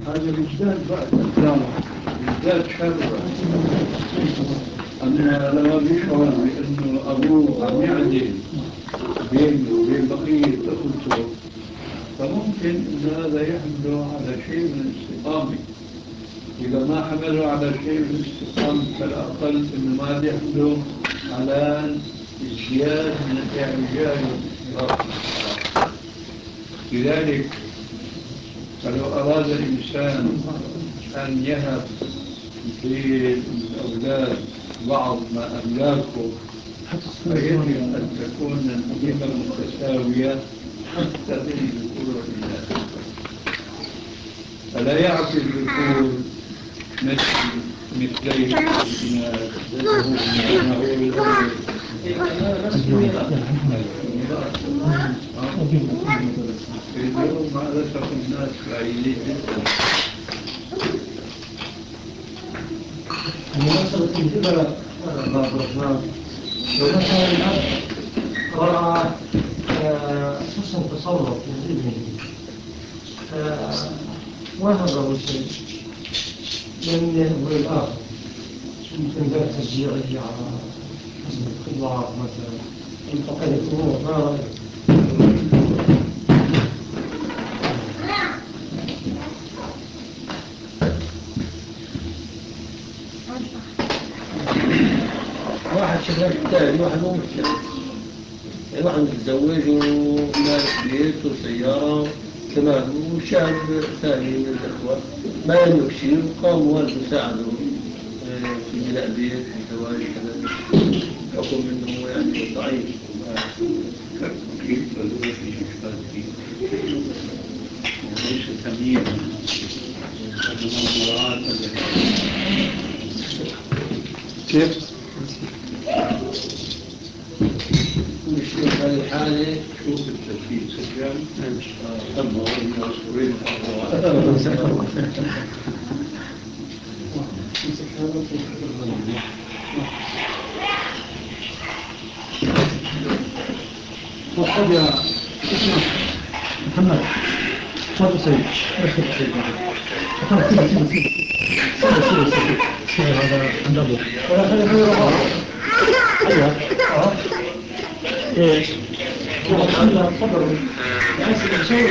هذا الإجداد بعد إجداد شرع. أما لما بيشعر بأنه أبوه عم يعدل بينه وبين بقية أخوته، فممكن أن هذا يحمله على شيء من الاستقامة. إذا ما حمله على شيء من الاستقامة فالأقل أنه ما يحمله على ازدياد من الإعجاز والإشراق. لذلك فلو أراد الإنسان أن يهب للأولاد بعض ما أملاكه فيجب أن تكون القيمة متساوية حتى بين الذكور والإناث. فلا يعطي الذكور مثلي الإناث كما هو بالأول. اليوم مع الأسف الناس بعيدين جدا. مسألة الجبل لو مثلا الأب رأى حسن تصرف من ابنه وهبه شيء لم يهبه الآخر، يمكن ذلك تشجيعه على حسن الخلاق مثلا انتقل الأمور. ما رأيك؟ واحد شغال تاني، واحد مو متجوز، يعني واحد متزوج ومالك بيت وسيارة تمام، وشاب ثاني من الأخوة ما يملك شيء وقام والده ساعده في بناء بيت في زواج كذا، حكم انه يعني ضعيف كيف فلوس في إشكال فيه وليس تمييزا المرأة كيف؟ في هذه الحالة شوف التسجيل سجل أما المصورين خذ يا اسمع محمد، خذ سيد ركب سيد خلاص سيب هذا عند أبوه ولا خلي يروح. أيوه إيش تفضلوا يعني سيد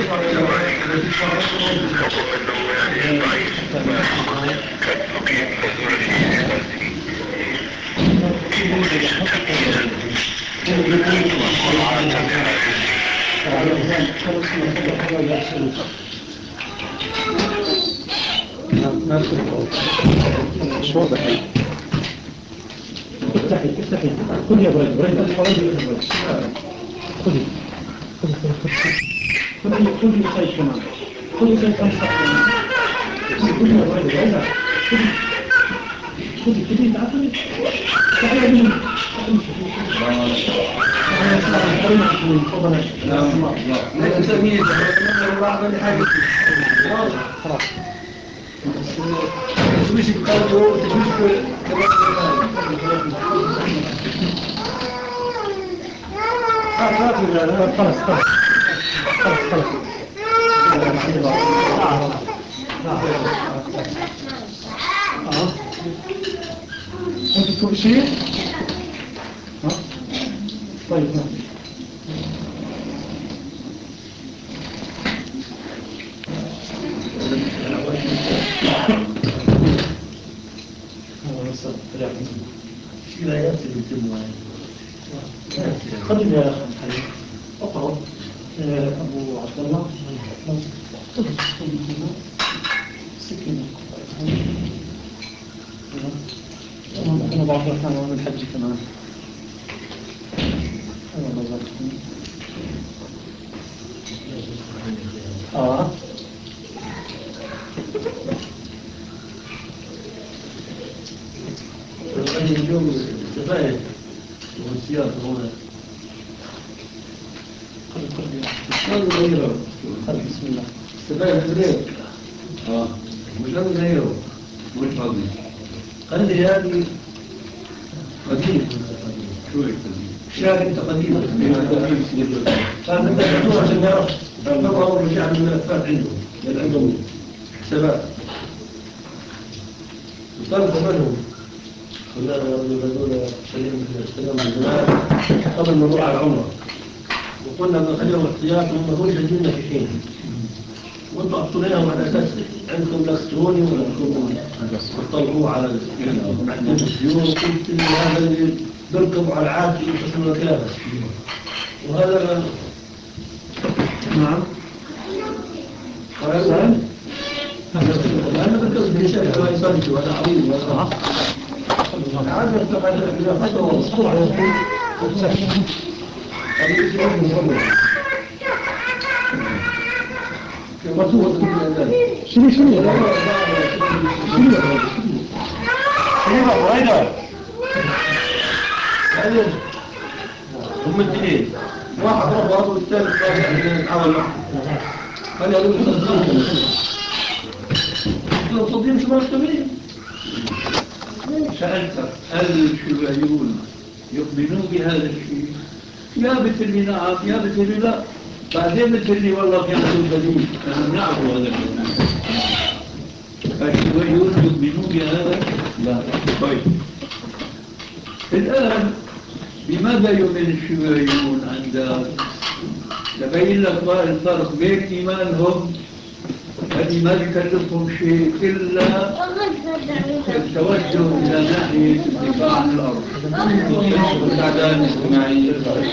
مش واضح. افتحي خذي يا بريد خذي سيد كمان، خذي سيد كمان خذي يا بريد خذي تعال خذي انت كل شيء طيب في لا يأتي بالجمعة خذي يا أخي اقرأ أبو عبد الله سكينة أنا بعض الأحيان وأنا الحج كمان قد يجوز السفاية والسيارة هنا مش غيره. بسم الله السفاية غيره مش غيره مش قضي قد هذه قديم شو القديم؟ شاهد انت قديم كان بدك تروح عشان يعرف نظروا رجع الملفات عنده للعموم شباب وطلب منهم خلال هذول سليم من زمان قبل ما نروح على العمرة وقلنا بنخليهم احتياط وهم هو يجدون في حين وانتم اعطوناهم على اساس عندكم لاكستروني وعندكم تطلعوا على السيور وقلت ان هذا اللي بيركبوا على العاد يتصلوا مكانه وهذا نعم أنا بكرت بشيء هو يصلي وأنا عظيم وأنا عادة طبعا هذا أسبوع شنو هم الاثنين واحد رفض والثالث حاول خلي أقول التنظيم شو مرتبين سألتك هل الشيوعيون يؤمنون بهذا الشيء؟ يا بتقول لي نعم يا بتقول لي لا، بعدين بتقول لي والله في عندهم دليل، نحن نعرف هذا الدليل. الشيوعيون يؤمنون بهذا؟ لا. طيب الآن بماذا يؤمن الشيوعيون عندك؟ تبين لك الفرق بين إيمانهم الذي ما يكلفهم شيء إلا التوجه إلى ناحية الدفاع عن الأرض والسعادة الاجتماعية.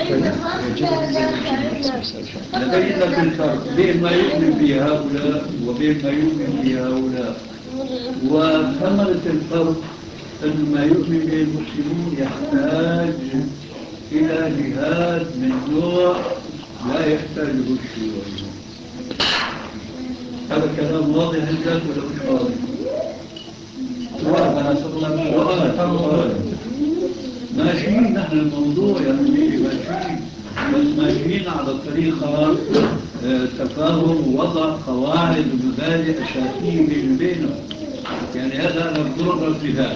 لبين لك الفرق بين ما يؤمن به هؤلاء وبين ما يؤمن به هؤلاء، وثمرة الفرق أن ما يؤمن به المسلمون يحتاج إلى جهاد من نوع لا يحتاجه الشيوعيون. هذا كلام واضح عندك ولا مش واضح؟ ماشيين نحن الموضوع يعني ماشيين، بس ماشيين على طريقة تفاهم ووضع قواعد ومبادئ أساسية بين بينهم. يعني هذا أنا بضرب مثال،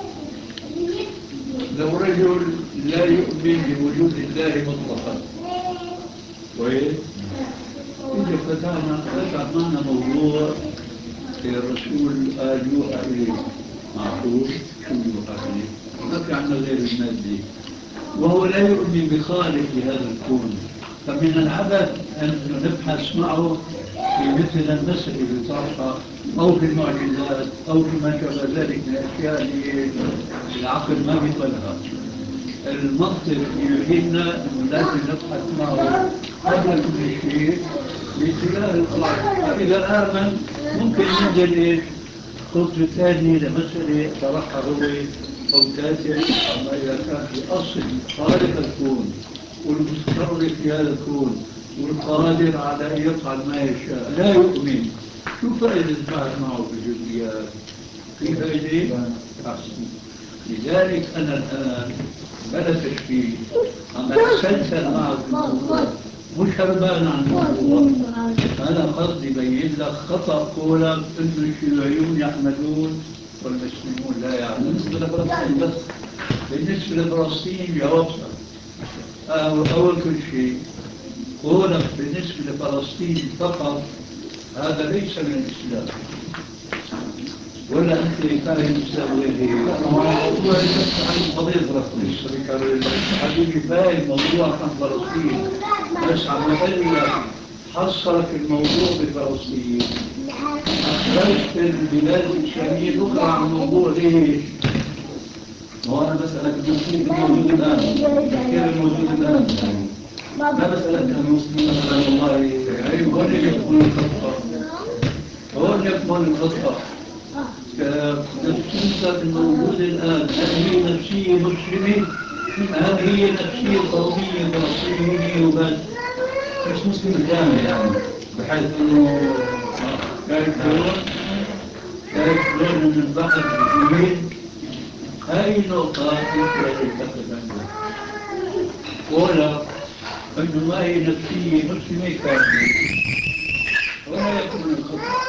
لو رجل لا يؤمن بوجود الله مطلقا كويس؟ إذا فتح معنا موضوع الرسول يوحى إليه معقول شو يوحى إليه؟ ما في عنا غير المادي، وهو لا يؤمن بخالق لهذا الكون، فمن العبث أن نبحث معه في مثل المسألة اللي طرحها أو في المعجزات أو فيما شابه ذلك من الأشياء اللي العقل ما بيقبلها. المنطق يعيننا أنه لازم نبحث معه قبل كل شيء باتجاه الخالق، فإذا آمن ممكن ينزل إيش؟ خطوة ثانية لمسألة طرحها هو أو تاسع، أما إذا كان في أصل خالق الكون والمتصرف في هذا الكون والقادر على أن يفعل ما يشاء لا يؤمن، شو فائدة البحث معه في الجزئيات؟ في فائدة؟ أحسن. لذلك أنا الآن بلا تشبيه أما أسلسل معه في الموضوع مش هربان عن الموضوع. أنا قصدي بين لك خطأ قولك إنه الشيوعيون يعملون والمسلمون لا يعملون. بالنسبة لفلسطين بس، بالنسبة لفلسطين جوابها أول كل شيء قولك بالنسبة لفلسطين فقط هذا ليس من الإسلام، ولا أنت فاهم الإسلام غير هيك؟ هو عن قضية فلسطين حبيبي فاهم الموضوع عن فلسطين، بس عم أقول لك حصلك الموضوع بفلسطين، أخرجت البلاد الإسلامية الأخرى عن الموضوع ليش؟ هو أنا بسألك المسلمين الموجود الآن، كيف الموجود الآن؟ لا بسألك المسلمين مثلا والله هون يكمن الخطأ، هون يكمن الخطأ. تفسيرك الموجود الآن هل هي نفسية مسلمة؟ هل هي نفسية قومية فلسطينية وبس؟ مش مسلم كامل يعني بحيث إنه يكفرون من البحث المسلمين. هاي النقطة يمكن أن تتكلم ولا أنه ما هي نفسية مسلمة كاملة ولا يكون الخطأ.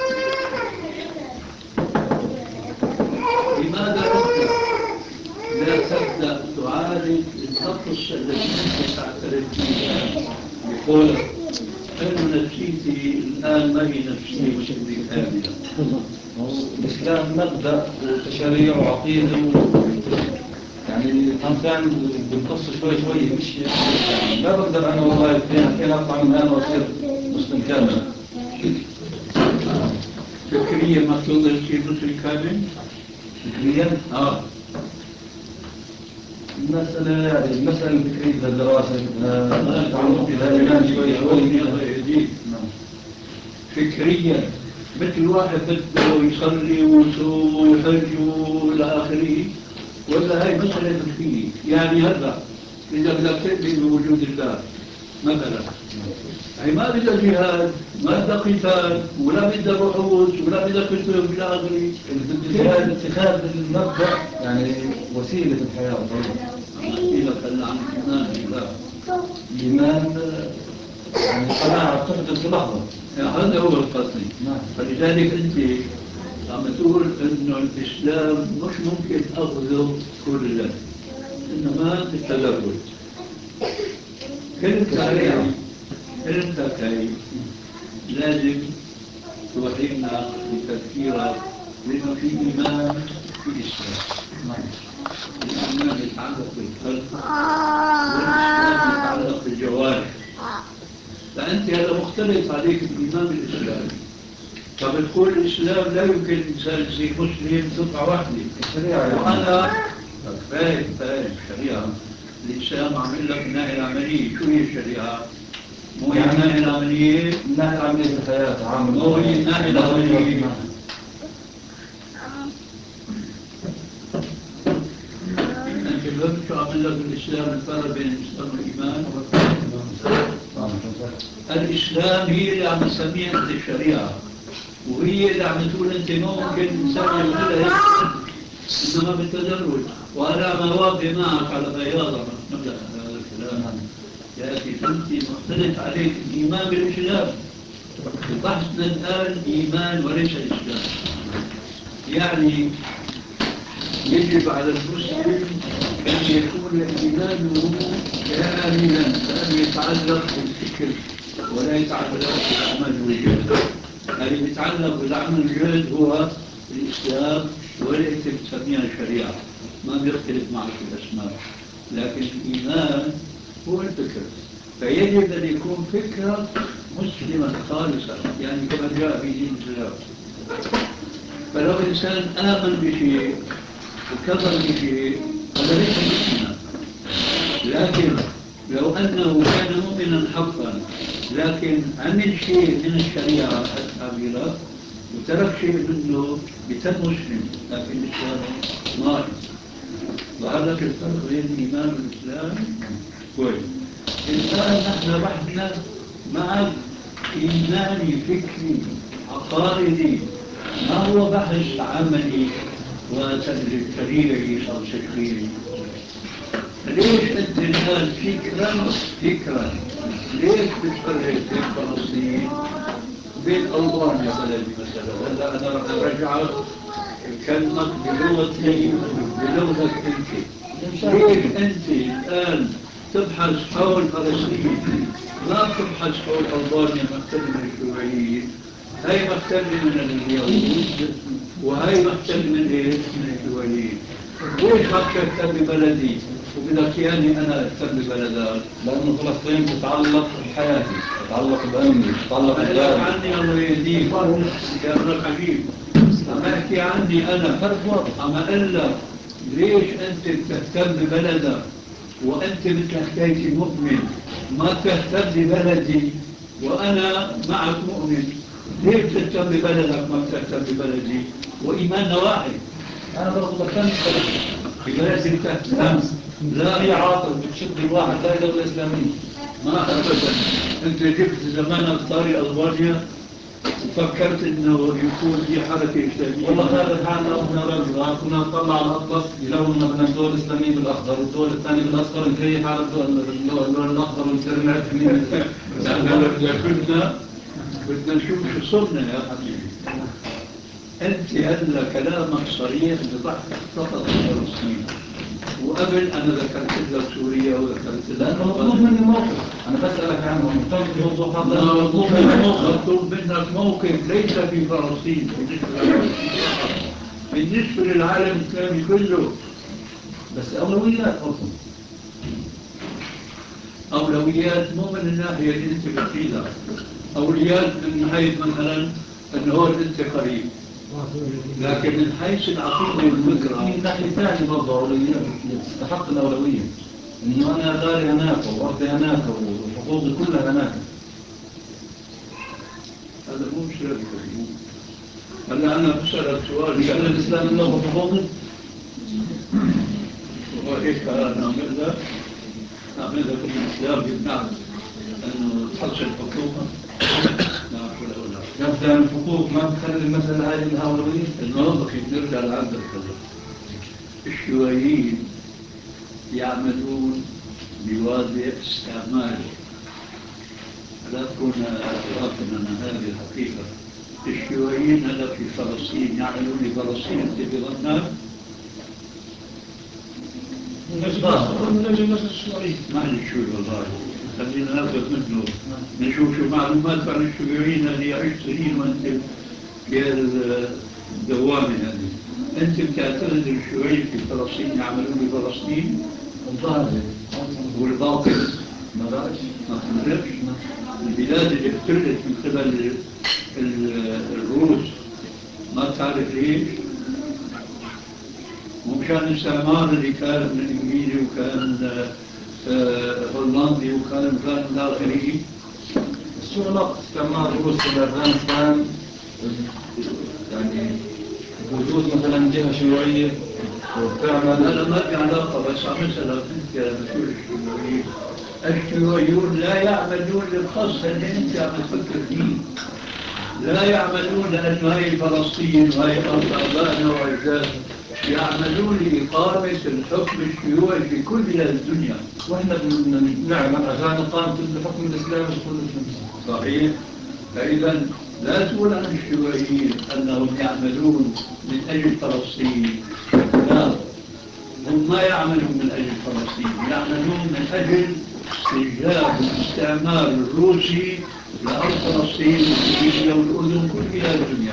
لماذا أنت لا تبدأ تعالج النقص الذي أنت تعترف به بقولك أن نفسيتي الآن ما هي نفسية مسلمة كاملة؟ هو الإسلام مبدأ وتشريع وعقيدة يعني كان بالقص شوي شوي مش يعني لا بقدر أنا والله فين أطلع من هنا وأصير مسلم كامل. فكريا ما تقدر تصير مسلم كامل؟ فكريا؟ المسألة الفكرية للدراسة تعمق إلى الإيمان شوي شوي. فكريا مثل واحد بده يصلي ويصوم ويحج والى اخره، ولا هاي مسألة فكرية؟ يعني هلا إذا بدك تؤمن بوجود الله مثلا، هي ما بدها جهاد، ما بدها قتال، ولا بدها بحوث، ولا بدها كتب إلى آخره. اتخاذ المبدأ يعني وسيلة الحياة. وسيلة عن الإيمان بالله. الإيمان يعني قناعة تحدث في لحظة. هذا هو القصد. فلذلك أنت عم تقول إنه الإسلام مش ممكن أخذه كله، إنما بالتدرج. كلمتك هي لازم توحينا بتفكيرك، لأنه في إيمان في إسلام. الإيمان يتعلق بالقلب والإسلام يتعلق بالجوارح. فأنت هذا مختلف عليك الإيمان بالإسلام. فبتقول الإسلام لا يمكن الإنسان يصير مسلم دفعة واحدة. الشريعة وأنا فاهم الشريعة. الإسلام عامل لك الناحية العملية. شو هي الشريعة؟ مو هي الناحية العملية؟ الناحية العملية في الحياة عامل. مو هي الناحية العملية. أنت فهمت شو عمل لك الإسلام؟ الفرق بين الإسلام والإيمان؟ الإسلام هي اللي عم تسميها أنت الشريعة، وهي اللي عم تقول أنت ممكن الإنسان يعملها إنما بالتدرج. وأنا ما واقع معك على بياضة مبدأ هذا الكلام يا أخي. أنت مختلف عليك الإيمان بالإسلام. بحثنا الآن إيمان وليس إسلام. يعني يجب على المسلم أن يكون إيمانه كاملا، فأن يتعلق بالفكر ولا يتعلق بالأعمال والجهد. يعني يتعلق بالأعمال والجهد هو الإسلام، ولا أنت بتسميها الشريعة، ما بيختلف معك الأسماء. لكن الإيمان هو الفكر، فيجب أن يكون فكرة مسلمة خالصة، يعني كما جاء في دين الإسلام. فلو إنسان آمن بشيء وكفر بشيء هذا ليس مسلما. لكن لو أنه كان مؤمنا حقا لكن عمل شيء من الشريعة الكاملة وترك شيء منه بيتم مسلم، لكن الإسلام ناقص. وهذا الفرق بين الإيمان والإسلام كويس. الآن نحن بحثنا مع إيماني فكري عقائدي، ما هو بحث عملي وتجريبي أو تشريعي. ليش أنت الآن فكرا ليش بتفرق بين فلسطين وبين ألبانيا بلدي مثلا؟ هلا أنا رح أرجعك كلمك بلغتي بلغتك أنت. ليش أنت الآن تبحث حول فلسطين ما تبحث حول ألبانيا مختلفة من الشيوعيين؟ هاي مختلفة من اليهود وهي مختلفة من إيه؟ من الشيوعيين. ليش ما تهتم ببلدي وبدك يعني أنا أهتم ببلدك؟ لأنه فلسطين تتعلق بحياتي، تتعلق بأمني، تتعلق ببلدك. عني الله يهديك يا ابن عجيب. عم أحكي عني أنا فرق واضح. عم أقول لك ليش أنت بتهتم ببلدك وأنت مثل حكايتي مؤمن ما تهتم ببلدي وأنا معك مؤمن؟ ليش تهتم ببلدك ما تهتم ببلدي وإيماننا واحد؟ أنا برضو بهتم لازم تهتم. لا هي عاطل بتشد الواحد لا دولة إسلامية. ما أبدا. أنت جبت زمان أنصاري ألبانيا وفكرت إنه يكون في حركة إسلامية. والله هذا حالنا وإحنا رجل كنا نطلع على الأطلس يلوننا من الدول الإسلامية بالأخضر والدول الثانية بالأصفر نكيف على اللون الأخضر ونصير نعرف مين. بدنا نشوف شو صرنا يا حبيبي. أنت هلا كلامك صريح بضحك فقط فلسطين. وقبل أنا ذكرت لك سوريا وذكرت لك لأنه مطلوب مني موقف، أنا بسألك عنه مطلوب موضوع هذا مطلوب مني موقف. مطلوب منك موقف ليس في فلسطين بالنسبة للعالم الإسلامي كله. بس أولويات أصلا. أولويات مو من الناحية اللي أنت بتقيلها، أولويات من حيث مثلا أنه هو أنت قريب، لكن من حيث العقيدة والفكرة في ناحية ثانية برضه أولويات تستحق الأولوية، إنه أنا داري هناك وأرضي هناك وحقوقي كلها هناك. هذا مو مشكلة. هلا أنا بسألك سؤال، مش أنا الإسلام له حقوقي؟ وهيك نعمل لك الإسلام يمنعك أنه تحصل حقوقا. نعم ولا يبدأ الحقوق ما تخلي المسألة هذه لها أولوية؟ المهم كيف نرجع لعندك هذا. الشيوعيين يعملون بوضع استعماري. لا تكون غافلا عن هذه الحقيقة. الشيوعيين هلا في فلسطين يعملون لفلسطين انت بظنك؟ من أجل المجلس الشيوعي. ما عندي شوي والله، خلينا ناخذ منه نشوف شو معلومات عن الشيوعيين اللي يعيش سنين وانت بالدوامة هذه. انت بتعتقد الشيوعيين في فلسطين يعملون لفلسطين؟ الظاهر والباطل ما بعرفش. ما تعرفش؟ البلاد اللي احتلت من قبل الروس ما تعرف ليش؟ مو مشان الاستعمار اللي كان انجليزي وكان هولندي وكان الى اخره. شو علاقة استعمار روسيا بأفغانستان يعني وجود مثلا جهة شيوعية وتعمل؟ لا ما في علاقة، بس عم اسألك انت يا مسؤول الشيوعيين. الشيوعيون لا يعملون للقصد اللي انت عم تفكر فيه، لا يعملون لأنه هاي فلسطين وهاي أرض آبائنا وأجدادنا، يعملون لإقامة الحكم الشيوعي في كل بلاد الدنيا. واحنا نعمل عشان إقامة الحكم الإسلامي في كل الدنيا. صحيح. فإذا لا تقول عن الشيوعيين أنهم يعملون من أجل فلسطين، لا، هم ما يعملون من أجل فلسطين، يعملون من أجل إيجاد الاستعمار الروسي لأرض فلسطين وسوريا والأردن كل بلاد الدنيا.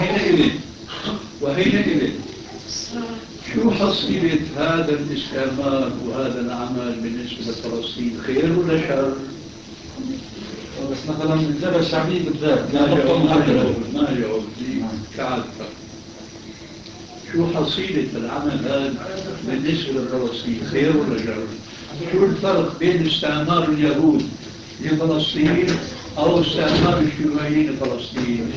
وحينئذ شو حصيلة هذا الاستعمار وهذا العمل بالنسبة لفلسطين، خير ولا شر؟ بس مثلا الجبهة الشعبية بالذات ما جاوبني كعادتك. شو حصيلة العمل هذا بالنسبة لفلسطين، خير ولا شر؟ شو الفرق بين استعمار اليهود لفلسطين أو استعمار الشيوعيين لفلسطين؟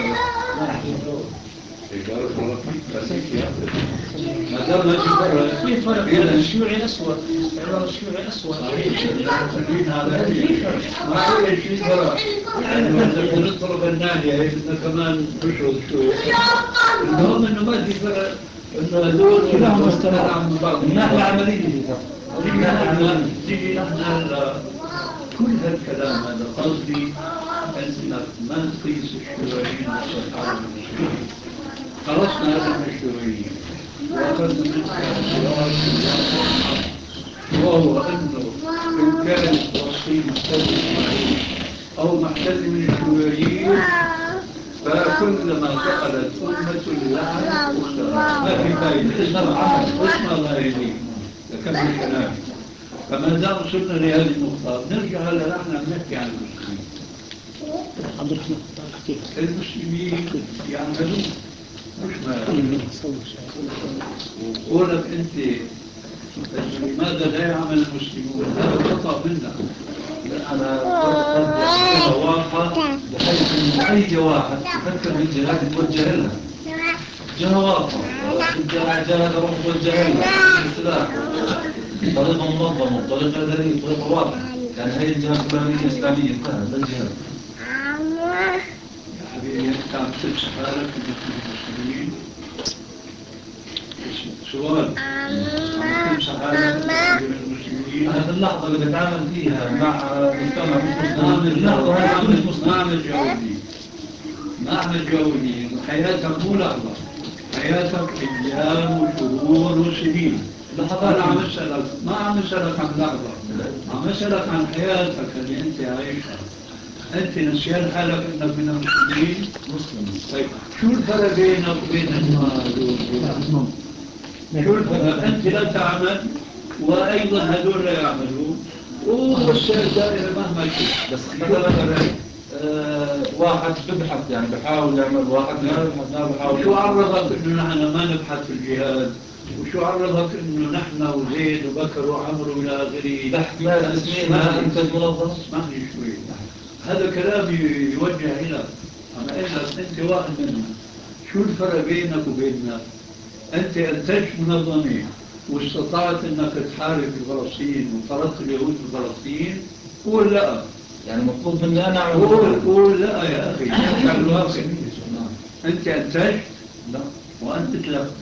ما دام ما في فرق في فرق. الشيوعي أسود، استعمار الشيوعي أسود. ما هي شيء فرق. يعني إذا نضرب النادي هي بدنا كمان نشرد شوي. المهم إنه ما في فرق، إنه هذول كلهم استمروا من بعض. من ناحية عملية. نيجي نحن كل هالكلام هذا قصدي انك ما تقيس الشيوعيين على المسلمين. خلصنا هذا من الشيوعيين واخذنا من وهو انه ان كان فلسطين محتل او محتل من الشيوعيين فكلما دخلت أمة اللعنة أختها ما في فائدة. اسمع الله يهديك كمل كلامي. فما دام وصلنا لهذه النقطة نرجع هلا نحن نحكي عن المسلمين. عبد الرحمن احكي. المسلمين يعملون مش ما وقولك أنت لماذا لا يعمل المسلمون؟ هذا خطأ منا. أنا قصدي واضحة بحيث إن أي واحد يفكر بالجهاد يتوجه لها. جهة واضحة، جهة روح توجه لها بالسلاح، بطريقة منظمة، بطريقة دليل، بطريقة واضحة. يعني هي الجهة الفلانية الإسلامية انتهت الجهاد. يا حبيبي أنت عم تمسح حالك المسلمين. سؤال عم تمسح حالك المسلمين. أنا في اللحظة اللي بتعامل فيها مع مجتمع مش مسلم ما أعمل جولي. حياتك مو لحظة، حياتك أيام وشهور وسنين. أنا عم أسألك، ما عم أسألك عن لحظة، عم أسألك عن حياتك اللي أنت عايشها. أنت نسيان حالك أنك من المسلمين؟ مسلم. طيب شو الفرق بينك وبين هدول؟ شو الفرق؟ أنت لا تعمل وأيضا هدول لا يعملون والسير دائرة مهما كنت. بس مثلا واحد ببحث يعني بحاول يعمل، واحد ما ببحث ما بحاول. شو عرفك انه نحن ما نبحث في الجهاد؟ وشو عرفك انه نحن وزيد وبكر وعمر والى اخره؟ بحث ما تسمين ما انت منظم. اسمعني شوي، هذا كلام يوجه الى اما انت واحد منهم. شو الفرق بينك وبيننا؟ انت انتجت منظمه واستطعت انك تحارب في فلسطين وطردت اليهود في فلسطين، قول لا. يعني مطلوب مني انا اعمل. قول لا يا اخي، انت انتجت؟ لا. وانت مثلك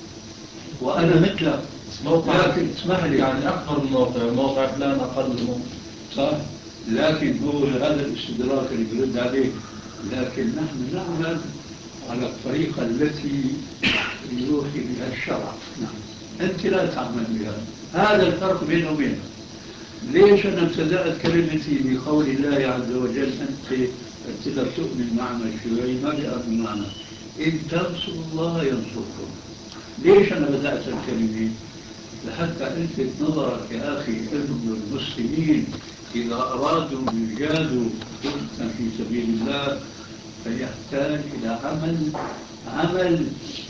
وانا مثلك. لكن اسمح لي، يعني اكثر من موقع فلان اقل منه. صح، لكن هو هذا الاستدراك اللي برد عليه. لكن نحن نعمل على الطريقة التي يوحي بها الشرع. نعم، أنت لا تعمل بها. هذا الفرق بينه وبينك. ليش أنا ابتدأت كلمتي بقول الله عز وجل أنت لا تؤمن معنا شيء ما بيؤمن معنا، إن تنصروا الله ينصركم. ليش أنا بدأت الكلمة؟ لحتى ألفت نظرك يا أخي أن المسلمين إذا أرادوا يجادوا في سبيل الله فيحتاج إلى عمل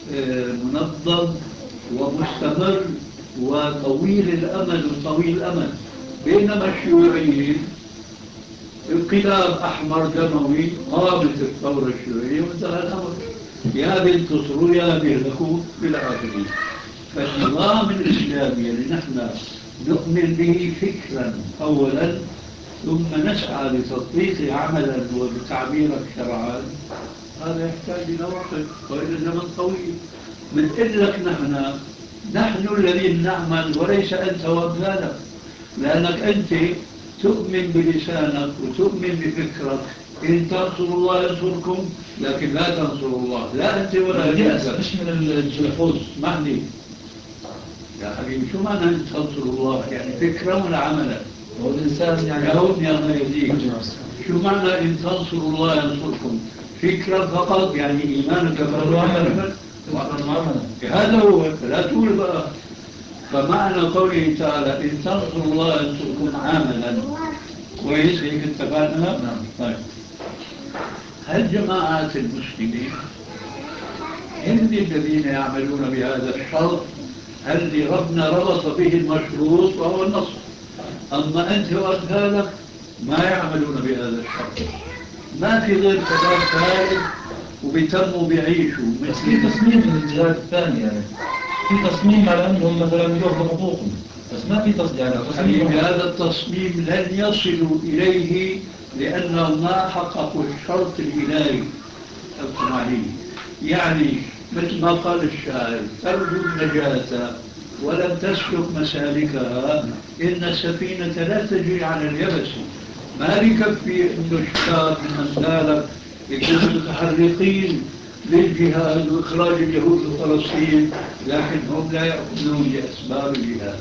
منظم ومستمر وطويل الأمل وطويل الأمل. بينما الشيوعيين انقلاب أحمر دموي، قامت الثورة الشيوعية وانتهى الأمر، يا بينتصروا يا بيهلكوا إلى آخره. فالنظام الإسلامي اللي نحن نؤمن به فكرا أولا ثم نسعى لتطبيقه عملا وبتعبيرك شرعا، هذا يحتاج إلى وقت وإلى زمن طويل. بنقول لك نحن الذين نعمل وليس أنت وأمثالك، لأنك أنت تؤمن بلسانك وتؤمن بفكرك إن تنصروا الله ينصركم، لكن لا تنصروا الله لا أنت ولا اليأس مش من الجلحوظ. معني يا حبيبي، شو معنى أن تنصروا الله؟ يعني فكرة ولا عملا؟ والإنسان يعني جاوبني يا الله يهديك، شو معنى إن تنصروا الله ينصركم؟ فكرة فقط يعني إيمانك وعملا. هذا هو، لا تقول بقى. فمعنى قوله تعالى إن تنصروا الله ينصركم عملا، كويس هيك اتفقنا؟ نعم. طيب، هل جماعات المسلمين هم الذين يعملون بهذا الشرط الذي ربنا ربط به المشروط وهو النصر؟ أما أنت وأمثالك ما يعملون بهذا الشرط، ما في غير كلام فارغ وبيتموا بيعيشوا. بس في تصميم من الجهات الثانية، يعني في تصميم على أنهم مثلا يأخذوا حقوقهم، بس ما في تصميم. يعني تصميم هذا التصميم لن يصلوا إليه لأنهم ما حققوا الشرط الإلهي القرآني. يعني مثل ما قال الشاعر ترجو النجاة ولم تسلك مسالكها إن السفينة لا تجري على اليبس. ما بكفي إنه الشباب من أمثالك يكونوا متحرقين للجهاد وإخراج اليهود من فلسطين، لكن هم لا يأخذون بأسباب الجهاد.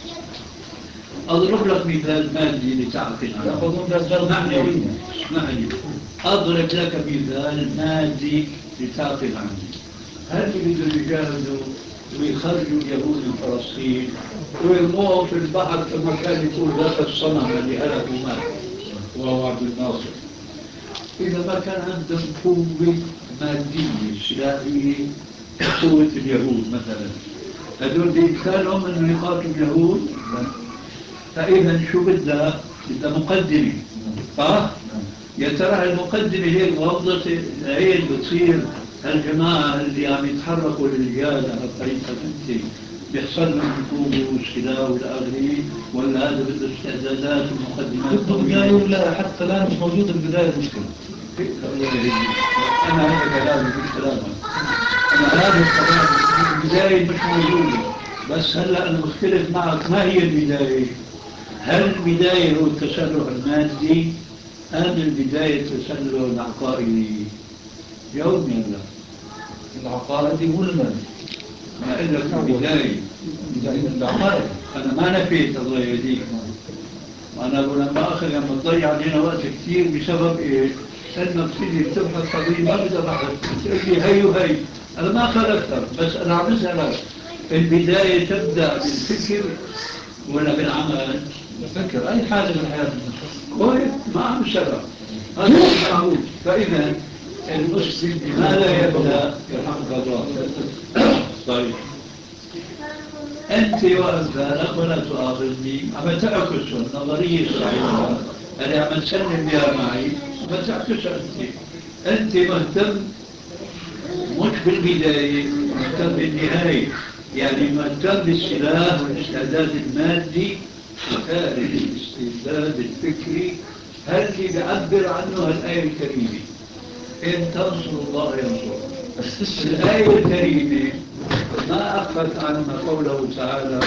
أضرب لك مثال مادي لتعقل عنه. يأخذون بأسباب معنوية. اسمعني، أضرب لك مثال مادي لتعقل عنه. هل يريدوا يجاهدوا ويخرجوا اليهود من فلسطين ويرموهم في البحر كما كان يقول ذاك الصنم اللي هلك ومات وهو عبد الناصر؟ إذا ما كان عندهم قوة مادية سلاحية قوة اليهود مثلا، هذول بإمكانهم أن يقاتلوا اليهود؟ فإذا شو بدها مقدمة. يا ترى المقدمة هي الوضع العين بتصير الجماعة اللي عم يتحركوا للجهاد على الطريقة التي بيحصل لهم حكومة وسلاح والى آخره، ولا هذا بده استعدادات ومقدمات طويلة؟ ولا حتى الآن مش موجود البداية المشكلة. أنا هذا كلامي مش كلامك. أنا هذا كلامي البداية مش موجودة، بس هلا أنا مختلف معك. ما هي البداية؟ هل البداية هو التسلح المادي أم البداية التسلح العقائدي؟ جاوبني هلا. العقائدي هو المادي. ما إلا في البداية. أنا ما نفيت الله يهديك، وأنا لما أخذ لما تضيع علينا وقت كثير بسبب إيه؟ إنك تيجي تبحث قضية ما بدي أبحث، تقول لي هي وهي، أنا ما خالفتك، بس أنا عم أسألك البداية تبدأ بالفكر ولا بالعمل؟ فكر أي حاجة من حياة كويس، ما عم شرع، هذا معروف. فإذا المسلم لماذا يبدأ يرحمك الله؟ طيب أنت وأمثالك ولا تؤاخذني، عم تعكس النظرية الصحيحة اللي عم تسلم بها معي، عم تعكسها أنت مهتم مش بالبداية، مهتم بالنهاية، يعني مهتم بالسلاح والاستعداد المادي وخارج الاستعداد الفكري. هل اللي بيعبر عنه الآية الكريمة إن تنصروا الله ينصركم. الآية الكريمة ما أخذت عنها قوله تعالى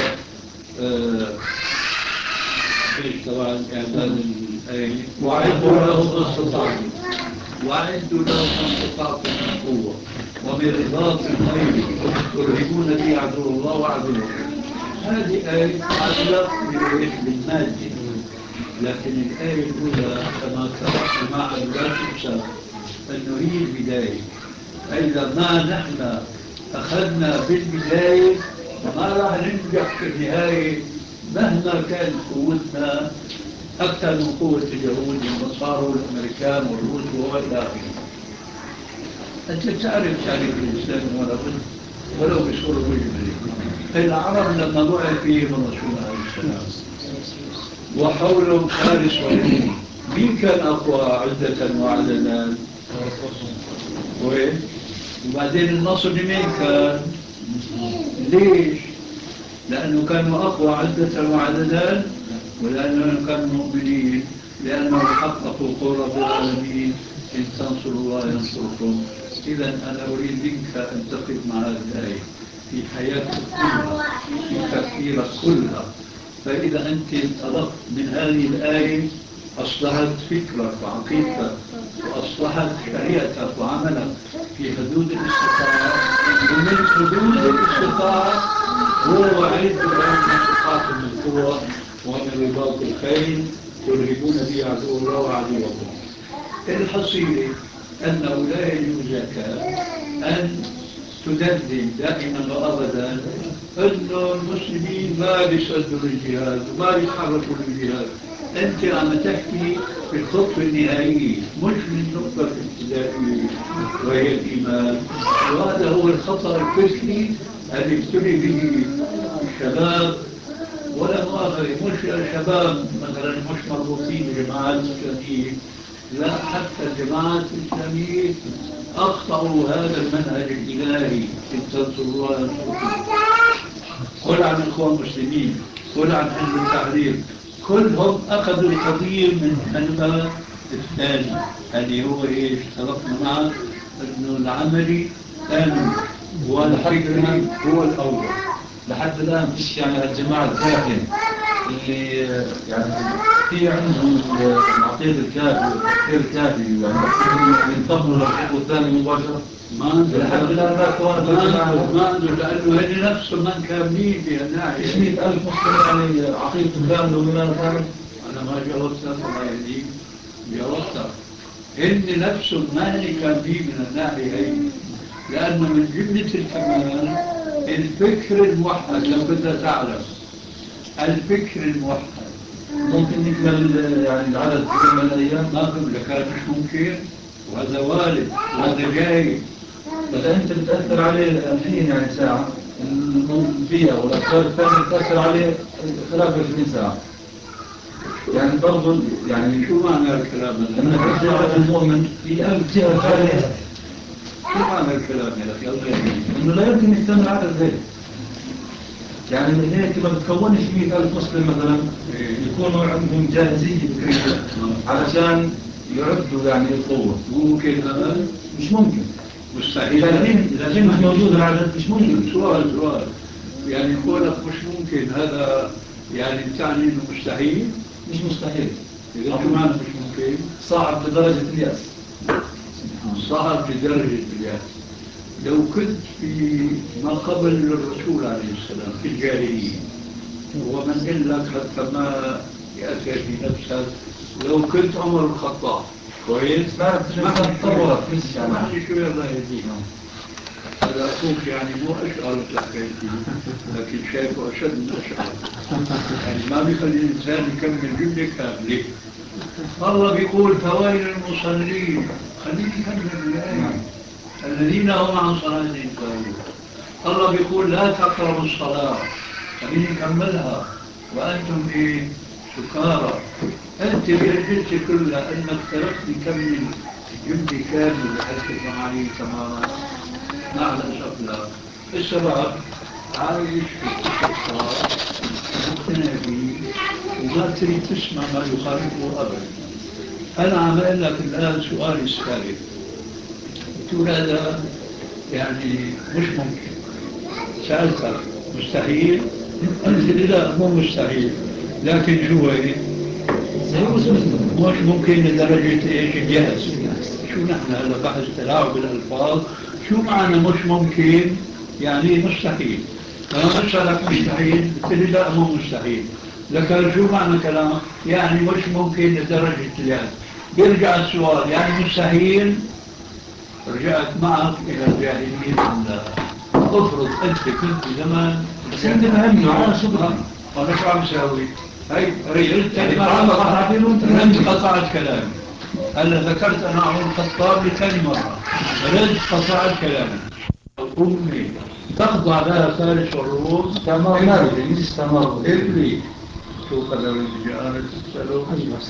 طبعا إعداد الآية وأعدوا لهم ما استطعتم، وأعدوا لهم ما استطعتم من قوة ومن رباط الخيل ترهبون به عدو الله وعدوكم. هذه آية تتعلق بالمادة، لكن الآية الأولى كما اتفقنا معا لا تنسى أنه هي البداية. فإذا ما نحن أخذنا بالبداية ما راح ننجح في النهاية مهما كانت قوتنا أكثر من قوة اليهود والنصارى والأمريكان والروس وإلى آخره. أنت تعرف تاريخ الإسلام ولو بصورة مجملة. العرب لما بعث فيهم الرسول عليه السلام وحولهم فارس والروم، مين كان أقوى عدة وعددا؟ وين؟ وبعدين النصر لمين كان؟ ليش؟ لأنه كانوا أقوى عدة وعددا ولأنهم كانوا مؤمنين، لأنهم حققوا قول رب العالمين إن تنصروا الله ينصركم. إذا أنا أريد منك أن تقف مع هذه الآية في حياتك كلها، في تفكيرك كلها. فإذا أنت انطلقت من هذه الآية أصلحت فكرك وعقيدتك وأصلحت شريعتك وعملك في حدود الاستطاعة، ومن حدود الاستطاعة هو وعد لهم ما استطعتم من قوة ومن رباط الخيل ترهبون به عدو الله وعدوكم. الحصيلة أنه لا يجوز لك أن تدندن دائما وأبدا أنه المسلمين ما بيصدوا للجهاد وما بيتحركوا للجهاد. أنت عم تحكي في الخطوة النهائية مش من النقطة الابتدائية وهي الإيمان. وهذا هو الخطأ الفكري الذي ابتلي به الشباب، ولا مؤاخذة مش الشباب مثلا مش مربوطين بجماعات إسلامية، لا حتى الجماعات الإسلامية أخطأوا هذا المنهج الإلهي إن تنصروا الله ينصركم. قل عن الإخوان المسلمين، قل عن حزب التحرير، كلهم أخذوا القضية من المنبع الثاني اللي هو إيش؟ اتفقنا معه إنه العملي آمن والفكري هو الأول. لحد الآن فيش يعني الجماعة الكافية اللي يعني في عندهم العقيدة الكافية والتفكير الكافي يعني ينتقلوا للخطوة الثانية مباشرة. ما عنده لحد الآن ما كونت الجماعة ما عنده لأنه هن نفسهم من كاملين في الناحية. 100,000 مسلم يعني عقيدة كاملة وإيمان كامل. أنا ما جاوبتك الله يهديك، جاوبتك هن نفسهم ما هن كاملين من الناحية هي، لأنه من جملة الكمال الفكر الموحد. لو بدك تعلم الفكر الموحد ممكن يكمل يعني العدد في يوم من الأيام. ما أقول لك هذا مش ممكن، وهذا وارد وهذا جاي. بس أنت بتأثر عليه الحين يعني ساعة، البيئة والأفكار الثانية بتأثر عليه خلال 20 ساعة. يعني برضو يعني شو معنى الكلام هذا؟ أنك تعرف المؤمن في ألف جهة ثانية. شو معنى الكلام يا أخي؟ إنه لا يمكن يستمر عدد هيك. يعني من هيك ما بتكونش 100,000 مسلم مثلا يكونوا عندهم جاهزية فكرية علشان يعدوا يعني القوة. ممكن هذا؟ مش ممكن. مستحيل. إذا مش موجود العدد مش ممكن. سؤال يعني قولك مش ممكن هذا يعني بتعني إنه مستحيل؟ مش مستحيل. إذا شو معنى مش ممكن؟ صعب لدرجة اليأس. صعب لدرجة اليأس. لو كنت في ما قبل الرسول عليه السلام في الجاهلية ومن قال لك حتى ما يأتي في نفسك لو كنت عمر الخطاب كويس ما تطورت لسه اسمعني شوي الله يهديك هذا أخوك يعني مو أشعر بحكايتي لكن شايفه أشد من أشعر يعني ما بيخلي الإنسان يكمل جملة كاملة الله بيقول فوائل المصلين خليني أكمل الآية الذين هم عن صلاتهم ساهون الله بيقول لا تقربوا الصلاة خليني أكملها وأنتم إيه سكارى أنت بأجلتي كلها أنك تركت تكمل جملة كاملة حتى معي تماما ما على الأسف السبب عايش في الصلاة مقتنع به وما تريد تسمع ما يخالفه أبدا أنا عم أقول لك الآن سؤالي السابق قلت هذا يعني مش ممكن سألتك مستحيل قلت لي لا مو مستحيل لكن شو هي مش ممكن لدرجة ايش الجهل شو نحن هذا بحث تلاعب بالألفاظ شو معنى مش ممكن يعني مستحيل لما أسألك مستحيل قلت لي لا مو مستحيل لكن شو معنى كلامك يعني مش ممكن لدرجة الجهل بيرجع السؤال يعني مستحيل رجعت معك إلى الجاهلية أم لا افرض أنت كنت زمان بس أنت فهمني أنا شو بفهم أنا شو عم ساوي هاي رجعت يعني مرة قطعتين وأنت رد قطعت كلامي هلا ذكرت أنا عمر الخطاب لثاني مرة رد قطعت كلامي أمي تخضع لها فارس والروم استمر ما بدي استمر اللي شو قدر الرجال تسألوا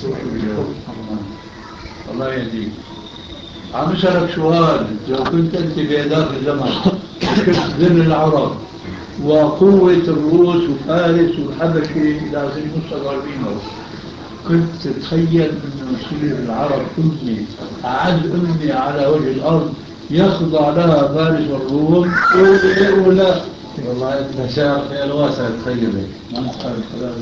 الله يهديك عم أسألك سؤال لو كنت أنت بهذاك الزمن كنت ذل العرب وقوة الروس وفارس والحبشة لازم مستقرين كنت تتخيل أنه يصير العرب أمي أعز أمي على وجه الأرض يخضع لها فارس والروم ولا والله أنت شاعر خيال واسع تخيل ما نقال الكلام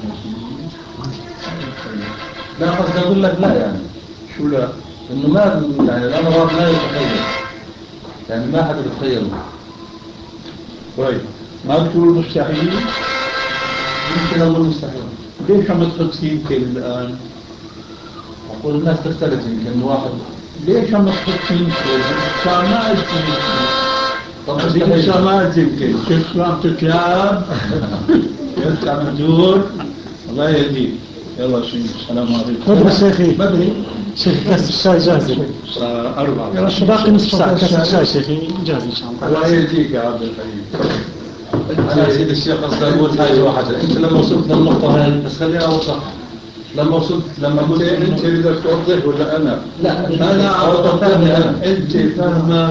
لا قصدي أقول لك لا يعني شو لا إنه ما يعني الأمر لا يتخيل يعني ما حد يتخيله طيب ما بتقول مستحيل يمكن أقول مستحيل ليش عم تحط يمكن الآن أقول الناس تختلف يمكن واحد ليش عم تحط يمكن سامعت يمكن طب هذيك مستحيل سامعت يمكن شفت شو عم تتلاعب شفت عم تدور الله يهديك يلا شيخ السلام عليكم بدري شيخي بدري شيخي كاس الشاي جاهز الساعة 4 يلا شو باقي نصف ساعة كاس الشاي شيخي جاهز إن شاء الله الله يهديك يا عبد الحليم أنا سيد الشيخ قصدي أقول حاجة واحدة أنت لما وصلت للنقطة هاي بس خليني أوضح لما وصلت لما قلت انت بدك توضح ولا انا؟ لا انا أوضح ثاني أنا انت فاهمك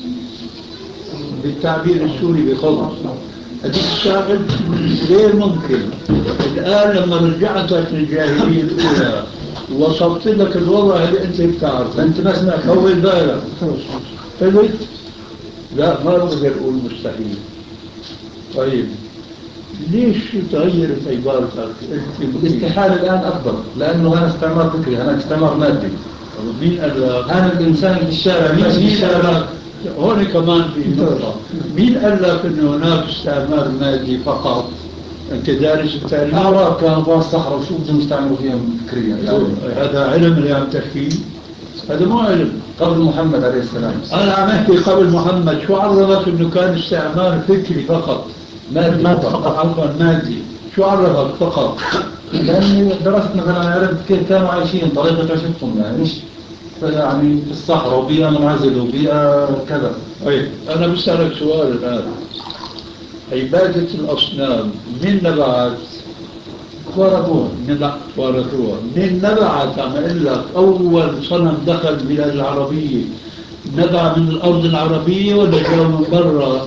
بالتعبير السوري بخلص هذيك الساعة غير ممكن الآن لما رجعتك للجاهلية الأولى وصلت لك الوضع اللي أنت بتعرفه أنت ما سمعت طول بالك قلت لا ما بقدر أقول مستحيل طيب ليش تغيرت عبارتك؟ الاستحالة الآن أفضل لأنه أنا استعمار فكري أنا استعمار مادي مين قال لك؟ أنا الإنسان في الشارع ماشي في مين قال الشارع لك؟ هون كمان في نقطة مين قال لك أنه هناك استعمار مادي فقط؟ أنت دارس التاريخ؟ الأعراب كانوا في الصحراء وشو بدهم يستعملوا فيهم فكريا يعني هذا علم اللي عم تحكيه؟ هذا مو علم قبل محمد عليه السلام أنا عم أحكي قبل محمد شو عرفك أنه كان استعمار فكري فقط؟ مادي فقط عفوا مادي شو عرفك فقط؟ لأني درست مثلا عرفت كيف كانوا عايشين طريقة عيشتهم يعني مش يعني في الصحراء وبيئة منعزلة وبيئة كذا طيب أنا بسألك سؤال الآن عبادة الأصنام من نبعت؟ ورثوها من نبعت عم أقول لك أول صنم دخل بلاد العربية نبع من الأرض العربية ولا جاء من برا؟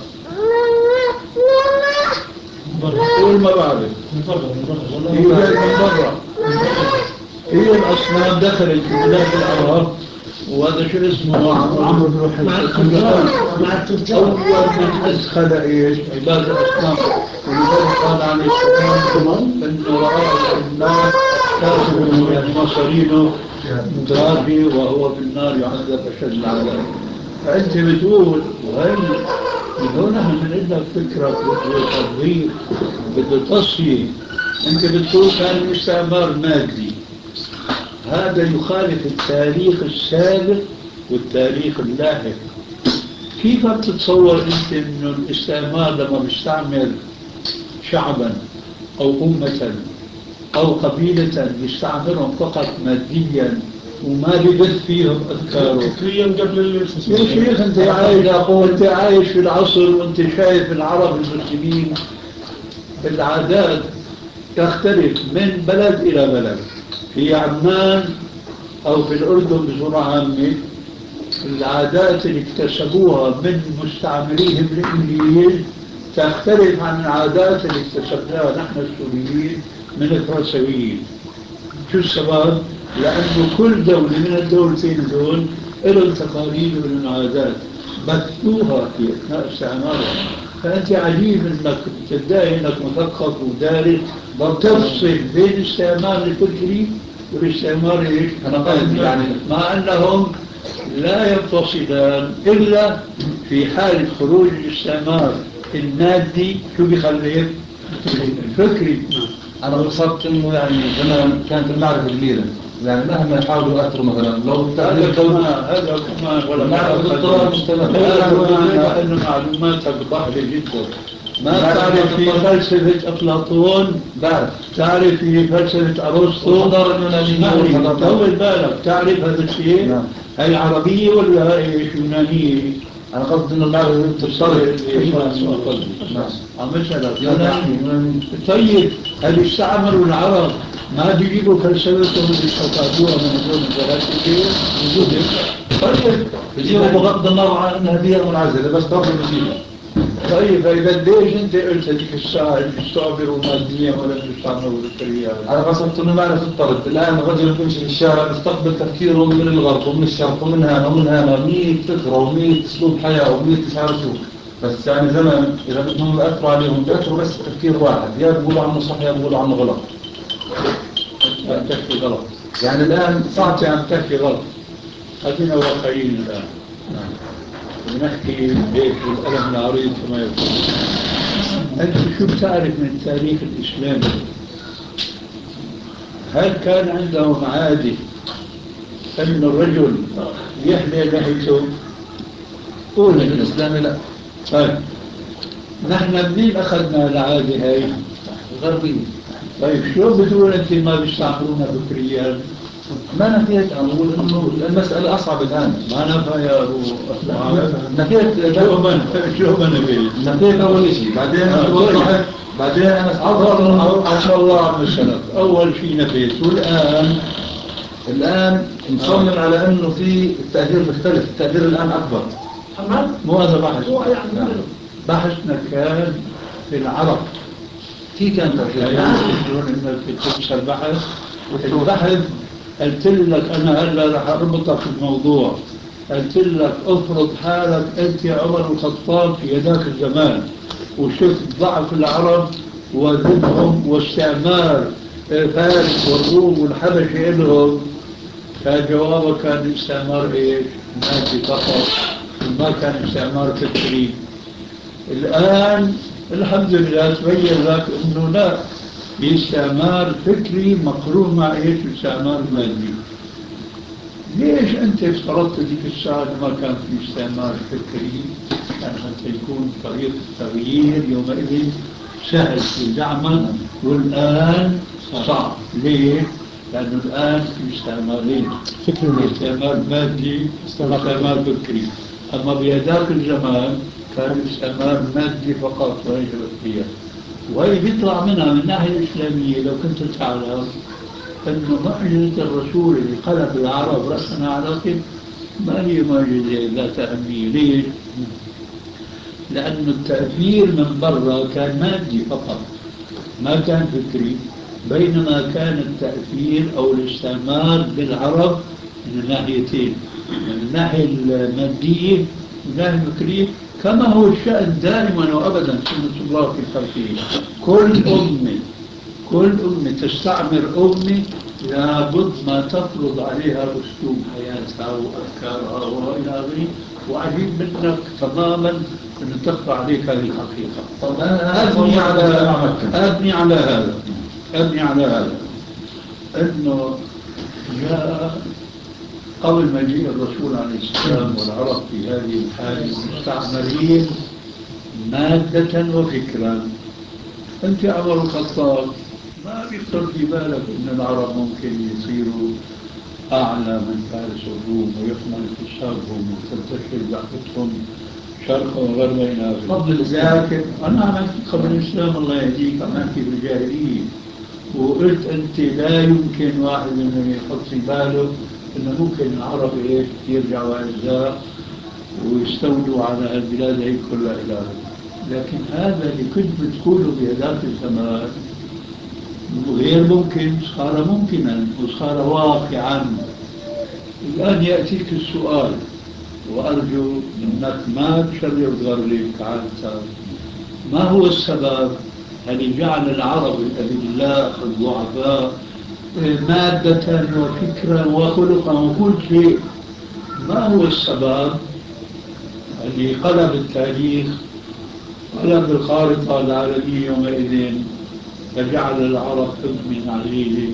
قول ما بعرف هي جاءت من برا هي الأصنام دخلت في بلاد العرب وهذا شو اسمه عمرو بن وحيد مع التجار أول من أدخل إيش عباد الأصنام ولذلك قال عليه السلام أنه رأى النار كافر يعني مصارينه دراجي وهو في النار يعذب أشد العذاب فأنت بتقول وهل بدون نحن عندك فكرة بده تطبيق بده تصفية. أنت بتقول كان الاستعمار مادي، هذا يخالف التاريخ السابق والتاريخ اللاحق. كيف بتتصور أنت أنه الاستعمار لما بيستعمر شعبا أو أمة أو قبيلة يستعمرهم فقط ماديا وما بيبث فيهم أفكاره؟ فكريا قبل يا شيخ أنت عايش في العصر وأنت شايف العرب المسلمين بالعادات تختلف من بلد إلى بلد. في عمان أو في الأردن بصورة عامة العادات اللي اكتسبوها من مستعمريهم الإنجليز تختلف عن العادات اللي اكتسبناها نحن السوريين من الفرنسيين. شو السبب؟ لأنه كل دولة من الدولتين دول لهم تقاليد ولهم عادات بثوها في أثناء استعمارهم. فأنت عجيب أنك تدعي أنك مثقف ودارس تفصل بين الاستعمار الفكري والاستعمار يعني مع أنهم لا ينفصلان إلا في حالة خروج الاستعمار المادي. شو بيخليه؟ الفكري. أنا قصدت إنه يعني زمان كانت المعرفة كبيرة، يعني مهما يحاولوا يأثروا مثلا لو التأثير هذا كمان ولا هذا أنه معلوماتك ضحلة جدا. ما تعرف في فلسفة أفلاطون، تعرف في فلسفة أرسطو، الحضارة اليونانية طول بالك تعرف هذا الشيء. هي عربية ولا يونانية؟ أنا قصدي إنه المعرفة تتصرف يوناني. طيب هل استعمروا العرب ما بيجيبوا فلسفتهم اللي استفادوها من دون الفلاسفة؟ طيب بيجيبوا بغض النظر عن أنها بيئة منعزلة بس برضه بيجيبوا. طيب إذا ليش أنت قلت هذيك الساعة يستعمروا ماديا ولا يستعمروا فكريا؟ أنا قصدت إنه ما تضطرد. الآن الرجل بيمشي في الشارع بيستقبل تفكيره من الغرب ومن الشرق ومن هنا ومن هنا 100 فكرة و100 أسلوب حياة و100 مش عارف شو. بس يعني زمان إذا بدهم يأثروا عليهم بيأثروا بس تفكير واحد، يا بيقولوا عنه صح يا بيقولوا عنه غلط. عم تحكي غلط. يعني الآن صعب عم تحكي غلط. خلينا واقعيين الآن. ونحكي هيك بالقلم العريض كما يقول. أنت شو بتعرف من التاريخ الإسلامي؟ هل كان عندهم عادة أن الرجل يحلي لحيته؟ قول الإسلامي لا. طيب نحن منين أخذنا العادة هاي؟ غربية. طيب شو بتقول أنت ما بيستعملونا فكريا؟ ما نفيت أقول إنه المسألة أصعب الآن. ما نفى يا أبو نفيت شو ما نفيت؟ نفيت أول شيء بعدين أنا عفى الله عن السلف. أول شيء نفيت الآن نصمم على أنه في التأثير مختلف، التأثير الآن أكبر. مو هذا بحث. بحثنا كان في العرب. في كان تأثير يقولون إنك تبصر البحث قلت لك أنا هلا رح أربطك في الموضوع. قلت لك افرض حالك أنت عمر الخطاب في ذاك الزمان وشفت ضعف العرب وذبهم واستعمار فارس والروم والحبشة لهم، فجوابك كان استعمار ايش؟ مادي فقط، ما كان استعمار فكري. الآن الحمد لله تبين لك انه لا، في استعمار فكري مقرون مع ايش؟ استعمار مادي. ليش انت افترضت ذيك الساعة ما كان في استعمار فكري؟ كان حتى يكون طريق التغيير يومئذ سهل وزعما، والآن صعب. ليه؟ لأنه الآن في استعمارين، استعمار مادي واستعمار فكري. أما بهذاك الزمان كان الاستعمار مادي فقط وليس فكريا. وهي بيطلع منها من الناحية الإسلامية لو كنت تعلم أنه معجزة الرسول اللي قلب العرب رأسا على عقب ما هي معجزة ذات أهمية. ليش؟ لأن التأثير من برا كان مادي فقط ما كان فكري، بينما كان التأثير أو الاستعمار للعرب من الناحيتين، من الناحية المادية ومن الناحية الفكرية، كما هو الشأن دائما وأبدا سنة الله في خلقه. كل أمة تستعمر أمة لابد ما تفرض عليها أسلوب حياتها وأفكارها وإلى آخره، وعجيب منك تماما أن تخفى عليك هذه الحقيقة. طب أنا أبني على هذا أنه جاء قبل مجيء الرسول عليه السلام والعرب في هذه الحالة مستعمرين مادة وفكرا. أنت عمر الخطاب ما بيخطر في بالك أن العرب ممكن يصيروا أعلى من فارس الروم ويحمل اقتصادهم وتنتشر دعوتهم شرقا وغربا إلى آخره. قبل الإسلام. لكن أنا عملت قبل الإسلام الله يهديك، عملت بالجاهلية وقلت أنت لا يمكن واحد من يحط في باله أنه ممكن العرب إيش يرجعوا أعزاء ويستولوا على البلاد هي كلها إلى آخره. لكن هذا اللي كنت بتقوله بهذاك الزمان غير ممكن، صار ممكنا وصار واقعا. الآن يأتيك السؤال وأرجو أنك ما تشرر غرلك عادة، ما هو السبب الذي جعل العرب الأذلاء الضعفاء مادة وفكرا وخلقا وكل شيء؟ ما هو السبب الذي قلب التاريخ، قلب الخارطة العالمية يومئذ فجعل العرب حزن عليه؟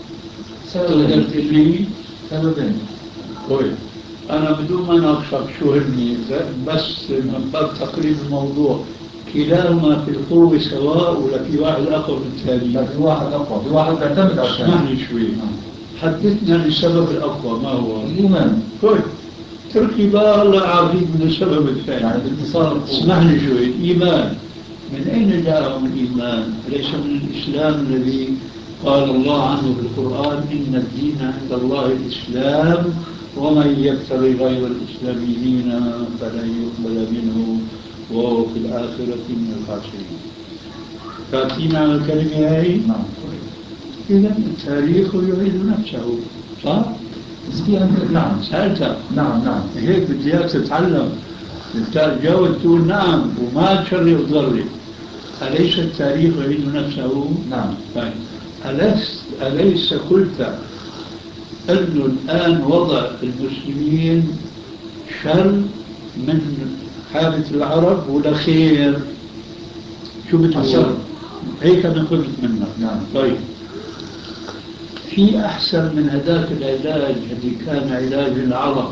سببين. طيب أنا بدون ما ناقشك شو هني، بس من باب تقريب الموضوع، كلاهما في القوة سواء ولا في واحد أقوى من الثاني؟ لا، في واحد أقوى، في واحد بيعتمد على الثاني. اسمعني شوي، حدثنا للسبب الأقوى ما هو؟ الإيمان. طيب تركي بقى الله يعافيك من السبب الثاني. يعني باختصار اسمعني شوي، الإيمان من أين جاءهم الإيمان؟ أليس من الإسلام الذي قال الله عنه في القرآن إن الدين عند الله الإسلام ومن يبتغي غير الإسلام دينا فلن يقبل منه وهو في الآخرة من الخاسرين. فاتينا على الكلمة هاي؟ نعم. إذا التاريخ يعيد نفسه، صح؟ نعم. سألتك. نعم. هيك بدي إياك تتعلم، تجاوب تقول نعم وما تشري وتضرب. أليس التاريخ يعيد نفسه؟ نعم. طيب أليس قلت أنه الآن وضع المسلمين شر من حالة العرب ولا خير؟ شو بتقول؟ هيك أنا قلت منك. نعم. طيب في أحسن من هذاك العلاج الذي كان علاج العرب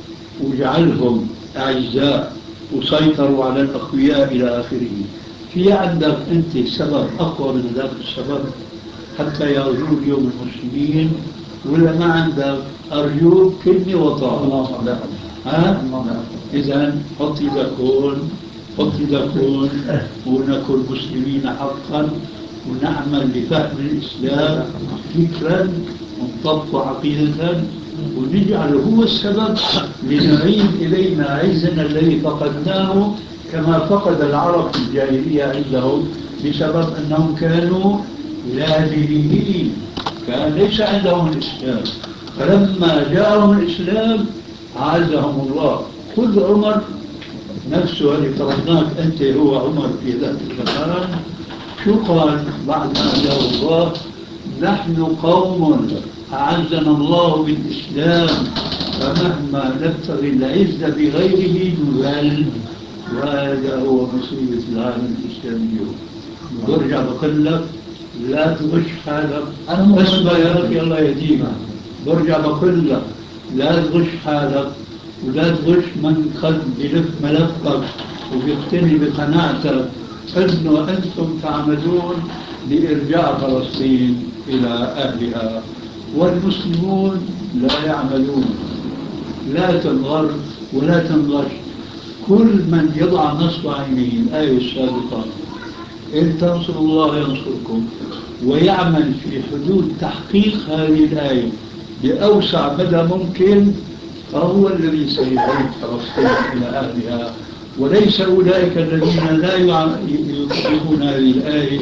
وجعلهم أعزاء وسيطروا على الأقوياء إلى آخره؟ في عندك أنت سبب أقوى من ذاك السبب حتى يرجوك اليوم المسلمين، ولا ما عندك؟ أرجوك كلمة وطاعة. ها؟ إذن حط إيدك هون، حط إيدك هون، ونكون مسلمين حقا ونعمل لفهم الإسلام فكرا ونطبق عقيدة ونجعله هو السبب لنعيد إلينا عزنا الذي فقدناه كما فقد العرب في الجاهلية عندهم بسبب أنهم كانوا لاذعين، كان ليس عندهم الإسلام. فلما جاءهم الإسلام عزهم الله. خذ عمر نفسه اللي فرضناك أنت هو عمر في ذات الزمان، شو قال بعد ما جاء الله؟ نحن قوم أعزنا الله بالإسلام فمهما نبتغي العزة بغيره نذل. وهذا هو مصيبة العالم الإسلامي اليوم. برجع بقول لك لا تغش حالك، اسمع يا أخي الله يهديك، برجع بقول لك لا تغش حالك ولا تغش من قد بلف ملفك وبيقتني بقناعتك أنه أنتم تعملون لإرجاع فلسطين إلى أهلها والمسلمون لا يعملون. لا تنغر ولا تنغش. كل من يضع نصب عينيه الآية السابقة إن تنصروا الله ينصركم ويعمل في حدود تحقيق هذه الآية بأوسع مدى ممكن فهو الذي سيعيد فلسطين إلى أهلها، وليس أولئك الذين لا يطبقون هذه الآية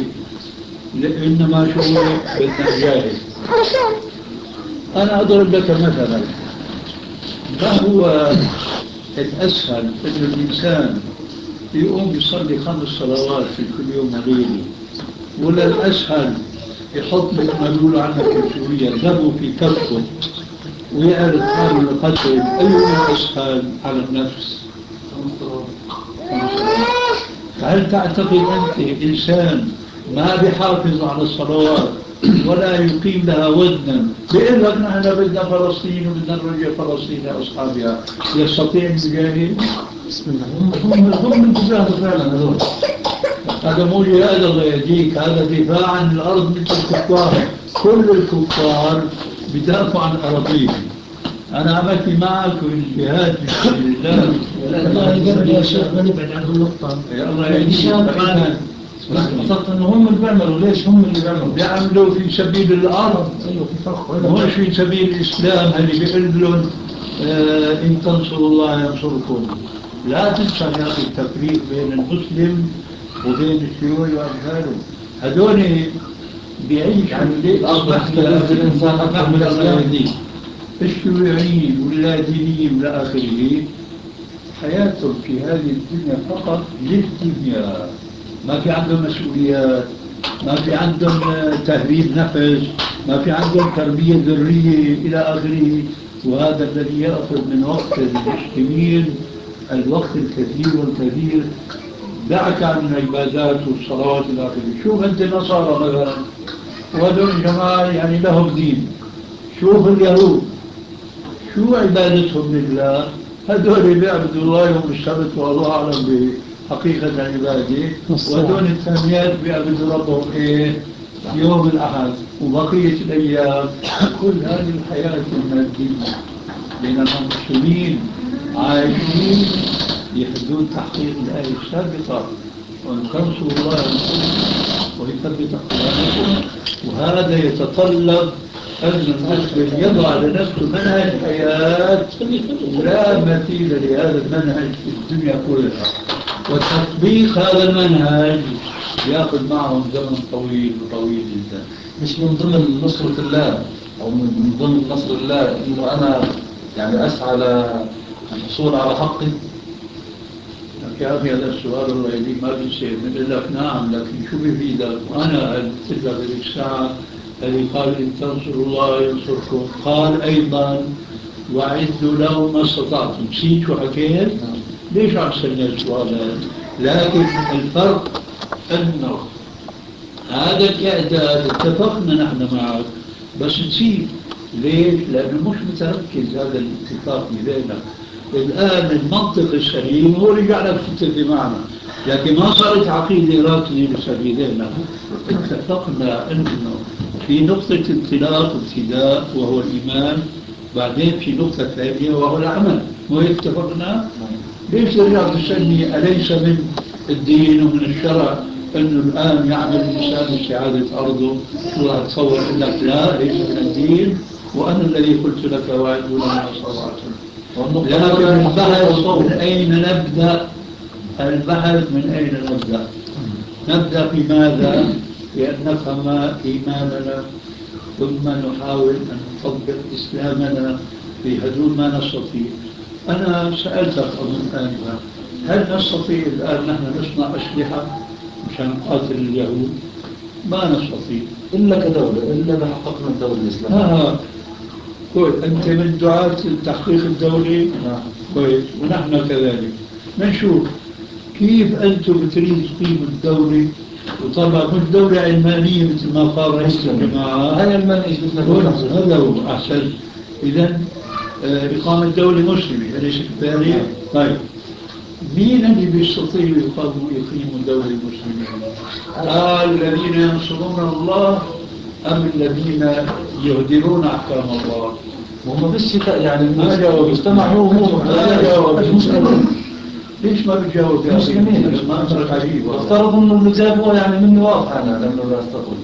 إنما شعور بالنجاة. أنا أضرب لك مثلا، ما هو الأسهل أن الإنسان يقوم يصلي 5 صلوات في كل يوم وليلة، ولا الأسهل يحط مثل ما بيقولوا عنها في سوريا دمه في كفه ويعرف حاله القتل؟ أيهما أسهل على النفس؟ هل تعتقد أنت إنسان ما بيحافظ على الصلوات ولا يقيم لها وزنا بيقول لك نحن بدنا فلسطين وبدنا نرجع فلسطين لأصحابها، يستطيع أن يجاهد؟ بسم الله هم الجهاد فعلا هذول. هذا مو جهاد الله يهديك، هذا دفاع عن الأرض مثل الكفار. كل الكفار بدافعوا عن أراضيهم. أنا أمشي معك في الجهاد في سبيل الله. الله يقبل يا شيخ ما نبعد عن النقطة. يا الله يهديك. قصدت انه هم اللي بيعملوا، ليش هم اللي بيعملوا في سبيل الأرض، أيوه في فرق. مش في سبيل الإسلام اللي بيقول لهم إن تنصروا الله ينصركم. لا تنسى يا أخي التفريق بين المسلم وبين الشيوعي وأمثاله. هذول بيعيش يعني أصبح الإنسان أكثر من الإسلام. الشيوعيين واللادينيين إلى آخره حياتهم في هذه الدنيا فقط للدنيا، ما في عندهم مسؤوليات، ما في عندهم تهذيب نفس، ما في عندهم تربية ذرية إلى آخره. وهذا الذي يأخذ من وقت المسلمين الوقت الكثير والكثير. دعك عن العبادات والصلوات إلى آخره. شوف أنت النصارى مثلا، وهذول جماعة يعني لهم دين. شوف اليهود شو عبادتهم لله، هذول بيعبدوا الله يوم السبت والله أعلم بحقيقة العبادة، وهذول الثانيات بيعبدوا ربهم إيه يوم الأحد وبقية الأيام. كل هذه الحياة المادية بينما المسلمين عايشين يحدون تحقيق الآية السابقة وأن تنصروا الله ينصركم ويثبت أقدامكم. وهذا يتطلب أن المسلم يضع لنفسه منهج حياة لا مثيل لهذا المنهج في الدنيا كلها، وتطبيق هذا المنهج يأخذ معهم زمن طويل طويل جدا. مش من ضمن نصرة الله أو من ضمن نصر الله إنه أنا يعني أسعى للحصول على حقي؟ يا أخي هذا السؤال الله يهديك ما بيصير. بنقول لك نعم، لكن شو بيفيدك؟ وأنا قلت لك الساعة الذي قال إن تنصروا الله ينصركم، قال أيضا وأعدوا لهم ما استطعتم. نسيت شو حكيت؟ ليش عم تسألني السؤال هذا؟ لكن الفرق أنه هذا الإعداد اتفقنا نحن معك، بس نسيت. ليش؟ لأنه مش متركز هذا الاتفاق بيننا. الآن المنطق السليم هو اللي جعلك تتفق معنا، لكن ما صارت عقيدة راتنة لسبيلنا. اتفقنا أنه في نقطة انطلاق ابتداء وهو الإيمان، بعدين في نقطة ثانية وهو العمل. مو اتفقنا؟ ليش ترجع تسألني أليس من الدين ومن الشرع أنه الآن يعمل الإنسان لاستعادة أرضه؟ وأتصور أنك لا، ليس من الدين، وأنا الذي قلت لك وأعدوا لهم ما استطعتم. لكن البحث من أين نبدأ؟ البحث من أين نبدأ؟ نبدأ في ماذا؟ بأن نفهم إيماننا، ثم نحاول أن نطبق إسلامنا في حدود ما نستطيع. أنا سألتك أظن آنفا، هل نستطيع الآن نحن نصنع أسلحة مشان نقاتل اليهود؟ ما نستطيع إلا كدولة، إلا بحققنا الدولة الإسلامية. كويس، أنت من دعاة التحقيق الدولي. كويس، ونحن كذلك. نشوف كيف أنتم بتريد تقيموا الدولة، وطبعا مش دولة علمانية مثل ما قال رئيس الجماعة. هاي علمانية هذا هو أحسن. إذن إقامة دولة مسلمة أليس كذلك؟ طيب مين اللي بيستطيع يقيموا دولة مسلمة؟ قال الذين ينصرون الله أم الذين يهدرون أحكام الله؟ وهم بالشتاء يعني ما جاوب. المجتمع هو ما جاوب. المسلمين. ليش ما بتجاوب يا مسلمين. ما أنصرك عجيب. افترض أنه اللي جابوه يعني مني واضح أنا لأنه لا أستطيع.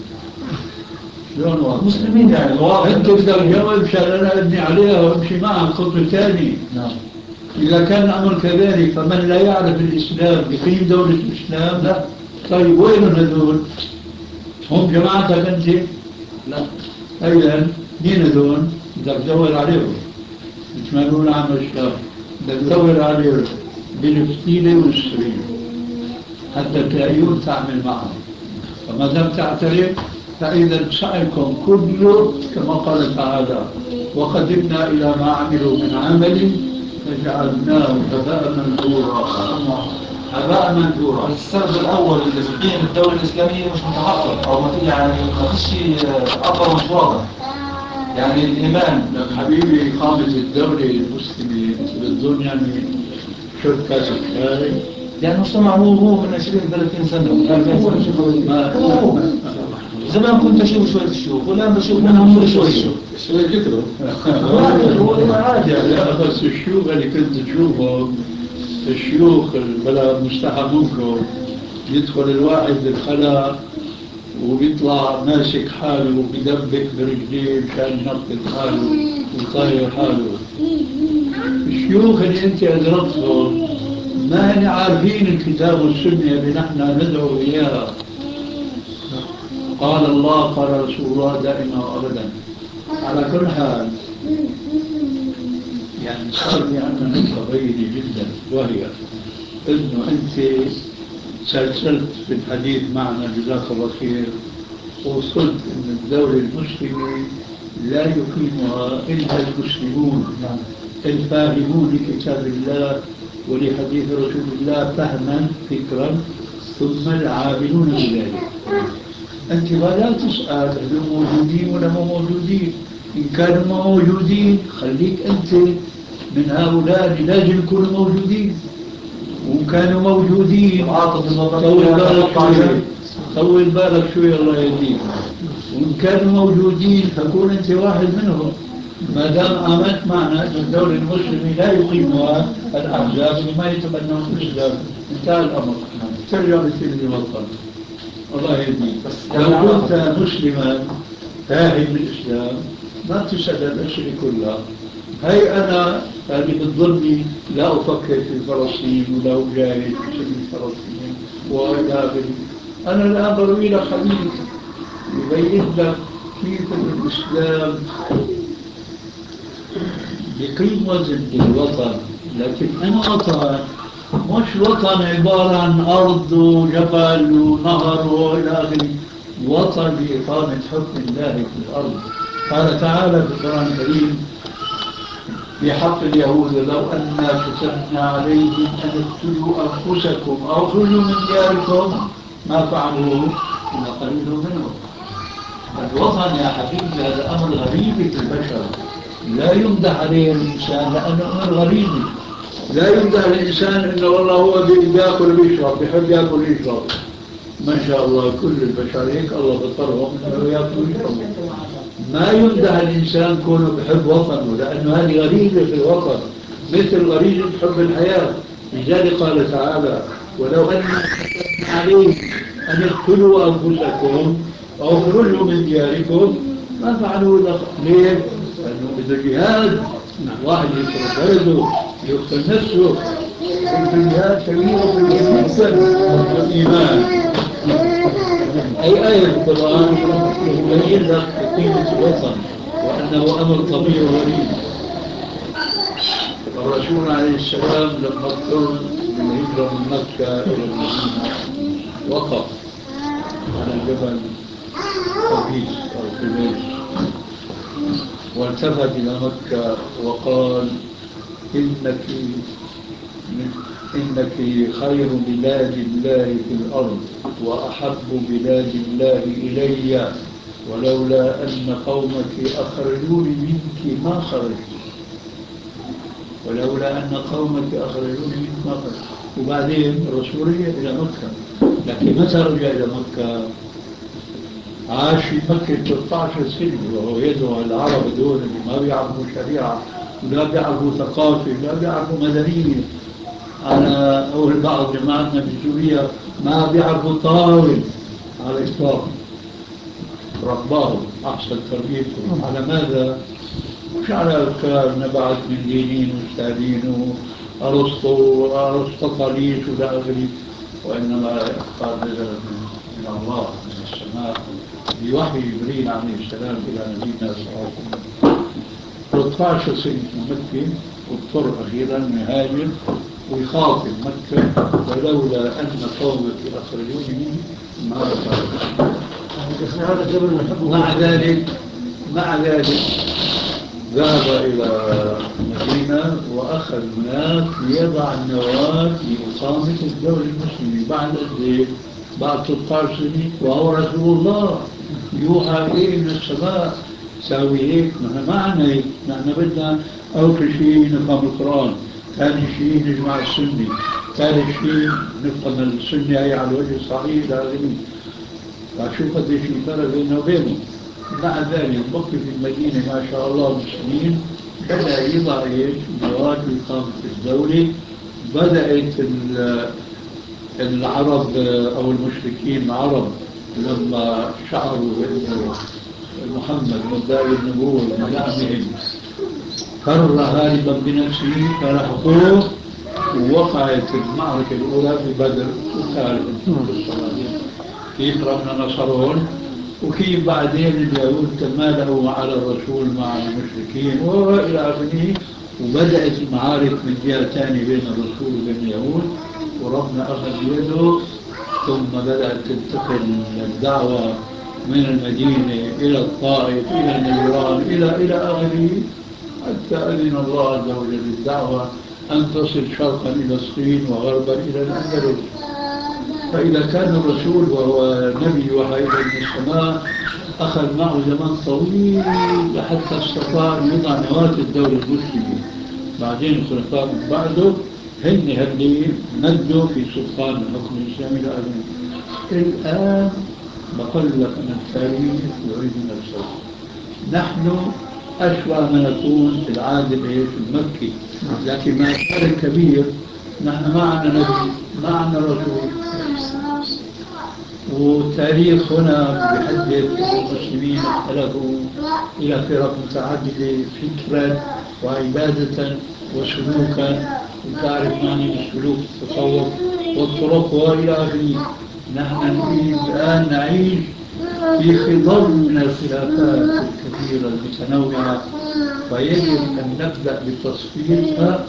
شلون واضح؟ مسلمين يعني واضح. أنت بدك تجاوب مشان أنا أبني عليها وأمشي معها خطوة ثانية. نعم. إذا كان الأمر كذلك فمن لا يعرف الإسلام يقيم دولة الإسلام؟ لا. طيب وين هذول؟ هم جماعتك أنت؟ لا. أيضا مين هذول؟ بدك تدور عليهم، يتمنون عمل الإسلام، بدك تدور عليهم بالفتيلة والسرية حتى تلاقيهم تعمل معهم. فما دام تعترف فإذا سعيكم كله كما قال تعالى وقدمنا إلى ما عملوا من عمل فجعلناه هباء منثورا. هباء منثورا. السبب الأول اللي بقيم الدولة الإسلامية مش متحقق أو ما في يعني ما فيش أثر مش واضح. يعني الإيمان لك حبيبي إقامة الدولة المسلمة بالظن يعني شركة هاي يعني المجتمع هو من 20-30 سنة من 40 سنة هو زمان كنت أشوف شوية الشيوخ والآن بشوف منهم شوية شوية كتروا هو عادي يعني. لا بس الشيوخ اللي كنت تشوفهم الشيوخ بلا مستحى منكم يدخل الواحد الخلاء وبيطلع ماسك حاله وبيدبك برجليه مشان ينقذ حاله ويطاير حاله. الشيوخ اللي انت ادركتهم ما هن عارفين الكتاب والسنه اللي نحن ندعو اياها. قال الله قال رسول الله دائما وابدا. على كل حال يعني صار في عندنا نقطه غيري جدا وهي انه انت سلسلت في الحديث معنا جزاك الله خير وصلت أن الدولة المسلمة لا يقيمها إلا المسلمون الفاهمون لكتاب الله ولحديث رسول الله فهما فكرا ثم العاملون بذلك. أنت لا تسأل هل موجودين ولا مو موجودين. إن كانوا موجودين خليك أنت من هؤلاء اللي لازم يكونوا موجودين. وإن كانوا موجودين طول بالك شوي الله يهديك. وإن كانوا موجودين فكون أنت واحد منهم. ما دام آمنت معنا أن الدولة المسلمة لا يقيمها الأحزاب اللي ما يتبنون الإسلام انتهى الأمر. ترجع لسيدي الوطن الله يهديك. لو كنت مسلما فاهم الإسلام ما تسأل الأسئلة كلها. هي أنا هذه بتظني لا أفكر في فلسطين ولا أجاهد في سبيل فلسطين وإلى آخره. أنا الآن بروي لك حديث يبين لك كيف الإسلام بقيم وزن الوطن. لكن أنا وطن مش وطن عبارة عن أرض وجبل ونهر وإلى آخره. وطن بإقامة حكم الله في الأرض. قال تعالى في القرآن الكريم في حق اليهود لو أننا كتبنا عليهم أن اقتلوا أنفسكم أو خرجوا من دياركم ما فعلوه إلا قليل منهم. الوطن يا حبيبي هذا أمر غريب في البشر لا يمدح عليه الإنسان لأنه أمر غريب. لا يمدح الإنسان إنه والله هو بيأكل ويشرب بيحب يأكل ويشرب ما شاء الله كل البشر هيك الله فطرهم إنه يأكل ويشرب. ما يمدح الإنسان كونه بحب وطنه لأنه هذه غريزة في الوطن مثل غريزة حب الحياة. لذلك قال تعالى ولو أننا كتبنا عليهم أن اقتلوا أنفسكم أو خرجوا من دياركم ما فعلوا ليه؟ لأنه بده جهاد. واحد يقتل بلده يقتل نفسه. الجهاد كبيرة في الإيمان. أي آية في القرآن تبين لك قيمة الوطن وأنه أمر طبيعي وغريب. الرسول عليه السلام لما اضطر بالهجرة من مكة إلى المدينة وقف على جبل قبيس أو قبيس والتفت إلى مكة وقال إنك خير بلاد الله في الأرض وأحب بلاد الله إلي ولولا أن قومك أخرجوني منك ما خرجت. ولولا أن قومك أخرجوني منك ما خرجت. وبعدين الرسول رجع إلى مكة. لكن متى رجع إلى مكة؟ عاش في مكة 13 سنة وهو يدعو العرب دول اللي ما بيعرفوا شريعة ولا بيعرفوا ثقافة ولا بيعرفوا مدنية. أنا أول بعض جماعتنا في سوريا ما بيعرفوا طاول على الإطلاق. رباه أحسن تربيتهم على ماذا؟ مش على أفكار نبعث من دينين وستالين وأرسطاطاليس ولا آخره. وإنما أفكار نزلت من الله من السماء بوحي جبريل عليه السلام إلى نبينا صلى الله عليه وسلم. 13 سنة في مكة واضطر أخيرا يهاجر ويخاطب مكة ولولا أن قومك أخرجوني منه ما أخرج. مع ذلك ذهب إلى مدينة وأخذ ناس ليضع النواة لإقامة الدولة المسلمة بعد قد إيه؟ بعد 16 سنة، وهو رسول الله يوحى إليه من السماء ساوي هيك. نحن معنا هيك، نحن بدنا أول شيء نفهم القرآن، ثاني شيء نجمع السنة، ثالث شيء نفهم السنة هي على الوجه الصحيح لازم. فشوف قد في فرق بينه وبينه. مع ذلك بقي في المدينة ما شاء الله مسلمين، بدأ يضع مواد لإقامة الدولة. بدأت العرب أو المشركين العرب لما شعروا بأنه محمد مدعي النبوة وملامهم قرر هاربا بنفسه فلحقوه، ووقعت المعركة الأولى في بدر وكانت كيف ربنا نصرهم، وكيف بعدين اليهود تمالأوا على الرسول مع المشركين وإلى آخره. وبدأت المعارك من جهة ثانية بين الرسول وبين اليهود، وربنا أخذ بيده. ثم بدأت تنتقل الدعوة من المدينة إلى الطائف إلى نجران إلى آخره، حتى أذن الله عز وجل للدعوة أن تصل شرقا إلى الصين وغربا إلى الأندلس. فإذا كان الرسول وهو نبي وحي من السماء أخذ معه زمن طويل حتى استطاع أن يضع نواة الدولة المسلمة. بعدين الخلفاء من بعده هن اللي مدوا في سلطان الحكم الإسلامي الآن. الآن بقول لك أن التاريخ يعيد نفسه. نحن أشبه ما نكون في العادة المكي، لكن ما كان الكبير نحن معنا نبي معنا رسول، والتاريخ هنا بيحدد المسلمين اختلفوا إلى فرق متعددة فكرا وعبادة وسلوكا، وتعرف معنى السلوك التصوف والطرق وإلى آخره. نحن نريد الآن نعيش في خضم من الخلافات الكثيرة المتنوعة، فيجب أن نبدأ بتصفيتها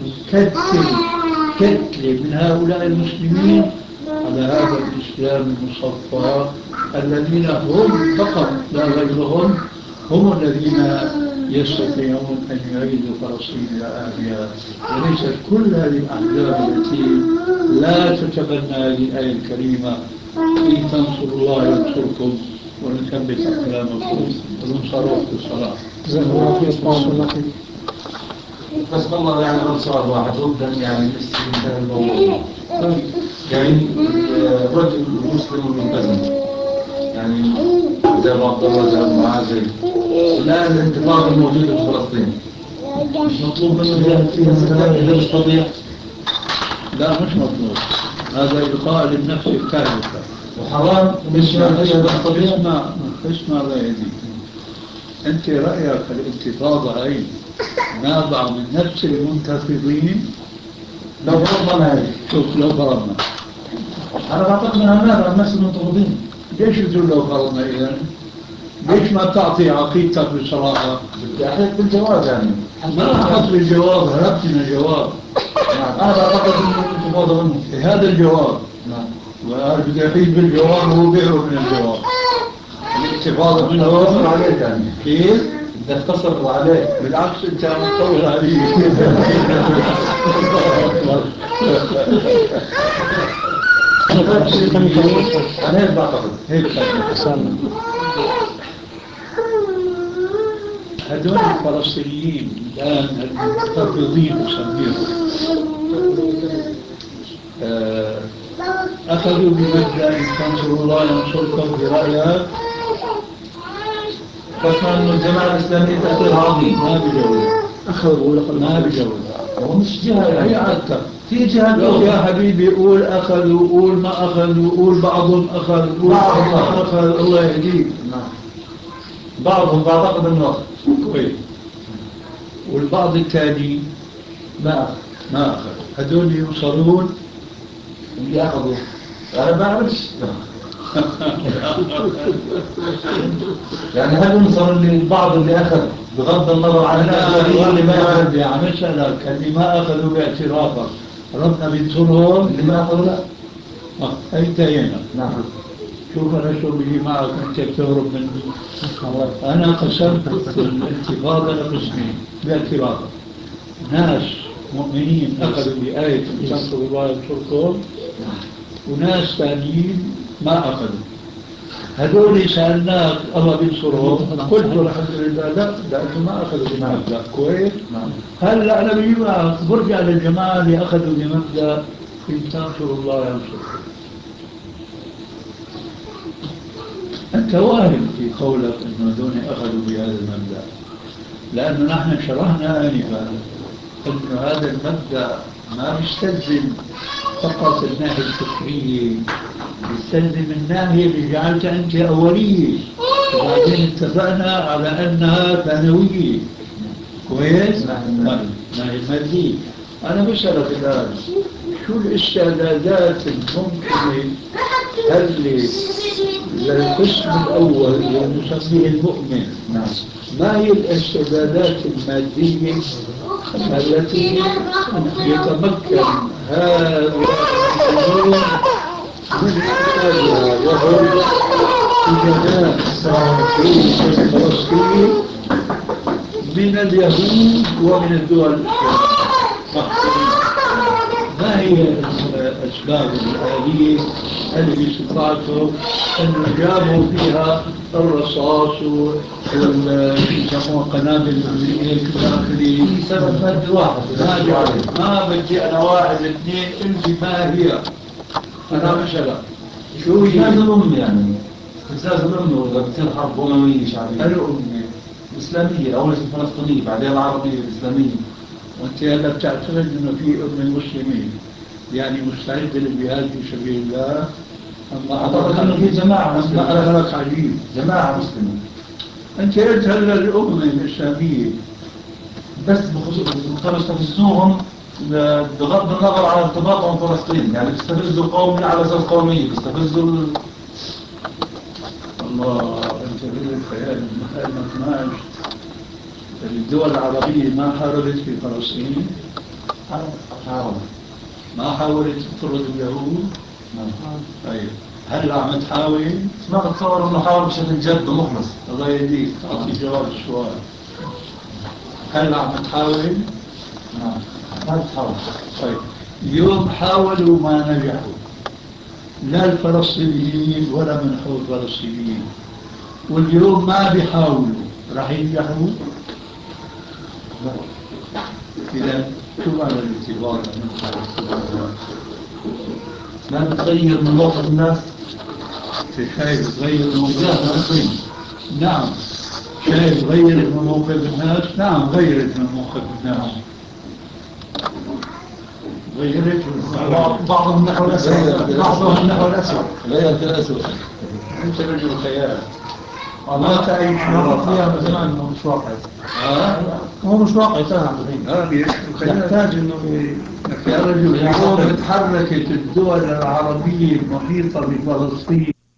كتلة من هؤلاء المسلمين على هذا الإسلام المصفى، الذين هم فقط لا غيرهم هم الذين يستطيعون أن يعيدوا فلسطين إلى أهلها، وليست كل هذه الأحزاب التي لا تتبنى هذه الآية الكريمة: إن تنصروا الله ينصركم ونثبت أقدامكم وننصروا في الصلاة. بس والله يعني غير سؤال واحد جدا يعني انتهى الموضوع. يعني الرجل المسلم الملتزم يعني زي ما عبد الله زي المعازي الآن الانتفاضة الموجودة في فلسطين مش مطلوب منه يعمل فيها مثلا إذا يستطيع؟ لا مش مطلوب، هذا إلقاء للنفس الكاذبة وحرام. اسمع رأيي، أنت رأيك الانتفاضة هي نابعة من نفس المنتفضين؟ لو فرضنا هذه، شوف لو فرضنا، أنا بعتقد أنها نابعة من نفس المنتفضين. ليش تقول لو فرضنا إذا؟ ليش ما تعطي عقيدتك بصراحة؟ بدي أحط بالجواب يعني. ما أحط بالجواب، هربت من الجواب. أنا بعتقد أنه الانتفاضة منه. هذا الجواب. نعم. وأنا بدي أحيد بالجواب وهو بيهرب من الجواب. الانتفاضة منه أختصر عليك يعني. كيف؟ بدي أختصر عليك. بالعكس أنت مطول علي. أنا هيك بعتقد. هيك هذول الفلسطينيين الآن المنتفضين نسميهم أخذوا بمبدأ إن تنصروا الله ينصركم برأيها، بسمع إنه الجماعة الإسلامية تأثير عظيم. ما بيجوز، ما بيجوز. هو مش جهة هي يعني. عادة في جهات يا حبيبي قول أخذوا، قول ما أخذوا، قول بعضهم أخذ، قول بعضهم أخذ، الله يهديك. نعم. بعضهم بعتقد إنه أخذ. كويس. والبعض الثاني ما أخذ. هذول يوصلون اللي أخذوا. أنا ما أعرفش. يعني هل ينصر البعض اللي أخذ بغض النظر عن اللي ما أخذ؟ يعني مثلا اللي ما أخذوا باعترافك ربنا بينصرهم، اللي ما أخذوا لا. انتهينا. نعم. شوف أنا شو بيجي معك أنت بتهرب مني. أنا قسمت الانتفاضة لقسمين باعتبار ناس مؤمنين أخذوا بآية تنصر الله ينصركم، وناس ثانيين ما أخذوا. هذول سألناك الله بينصرهم، قلت الحمد لله لا، لأنه ما أخذوا بمبدأ كويس. هلا أنا بيجي معك برجع للجماعة اللي أخذوا بمبدأ إن تنصروا الله ينصركم. أنت واهم في قولك أنه دون أخذوا بهذا المبدأ، لأنه نحن شرحنا آنفا أن هذا المبدأ ما بيستلزم فقط الناحية الفكرية، بيستلزم الناحية اللي جعلتها أنت أولية، وبعدين اتفقنا على أنها ثانوية. كويس؟ ناحية المادية. أنا بسألك الآن شو الاستعدادات الممكنة للقسم الأول اللي نسميه المؤمن؟ ما هي الاستعدادات المادية التي يتمكن هذا المسلمون من إنتاجها وهم سجناء في فلسطين من اليهود ومن الدول الإسلامية؟ ما هي الأسباب الآلية اللي باستطاعتهم أن يجابوا فيها الرصاص ويسموها قنابل الأمريكية الداخلية؟ في سبب مادي واحد. ما بدي أنا واحد اثنين إلي ما هي. أنا مثلا شو هي؟ استفزاز الأمة يعني استفزاز الأمة وإذا بتصير حرب أممية شعبية. الأمة الإسلامية أول شيء الفلسطينية بعدين العربية الإسلامية. وأنت هلا بتعتقد إنه في أمة مسلمين يعني مستعدة للجهاد في سبيل الله؟ أما أعتقد إنه في جماعة مسلمة. أما أمرك عجيب. جماعة مسلمة. أنت قلت هلا الأمة الإسلامية بس كانوا يستفزوهم بغض النظر عن ارتباطهم بفلسطين، يعني بيستفزوا قومي على أساس قومية، بيستفزوا الله. أنت في الخيال ما عشت. الدول العربية ما حاربت في فلسطين، ما حاولت تطرد اليهود. طيب هل عم تحاول؟ ما بتصور انه حاول بشكل جد ومخلص. الله يهديك، أعطي جواب السؤال. هل عم تحاول؟ ما بتحاول. طيب اليوم حاولوا ما نجحوا، لا الفلسطينيين ولا من حول الفلسطينيين، واليوم ما بيحاولوا، راح ينجحوا؟ إذا شو معنى الانتظار؟ ما بتغير من موقف الناس. شايف تغير من موقف؟ نعم. شايف غيرت من موقف الناس؟ نعم غيرت من موقف الناس. غيرت بعضهم نحو الأسود، بعضهم نحو الأسود. غيرت الأسود. أنت رجل خيال. ما تعيش فيها زمان إنه مش واقعي. هو مش واقعي فعلا. يحتاج إنه يا رجل اليوم تحركت الدول العربية المحيطة بفلسطين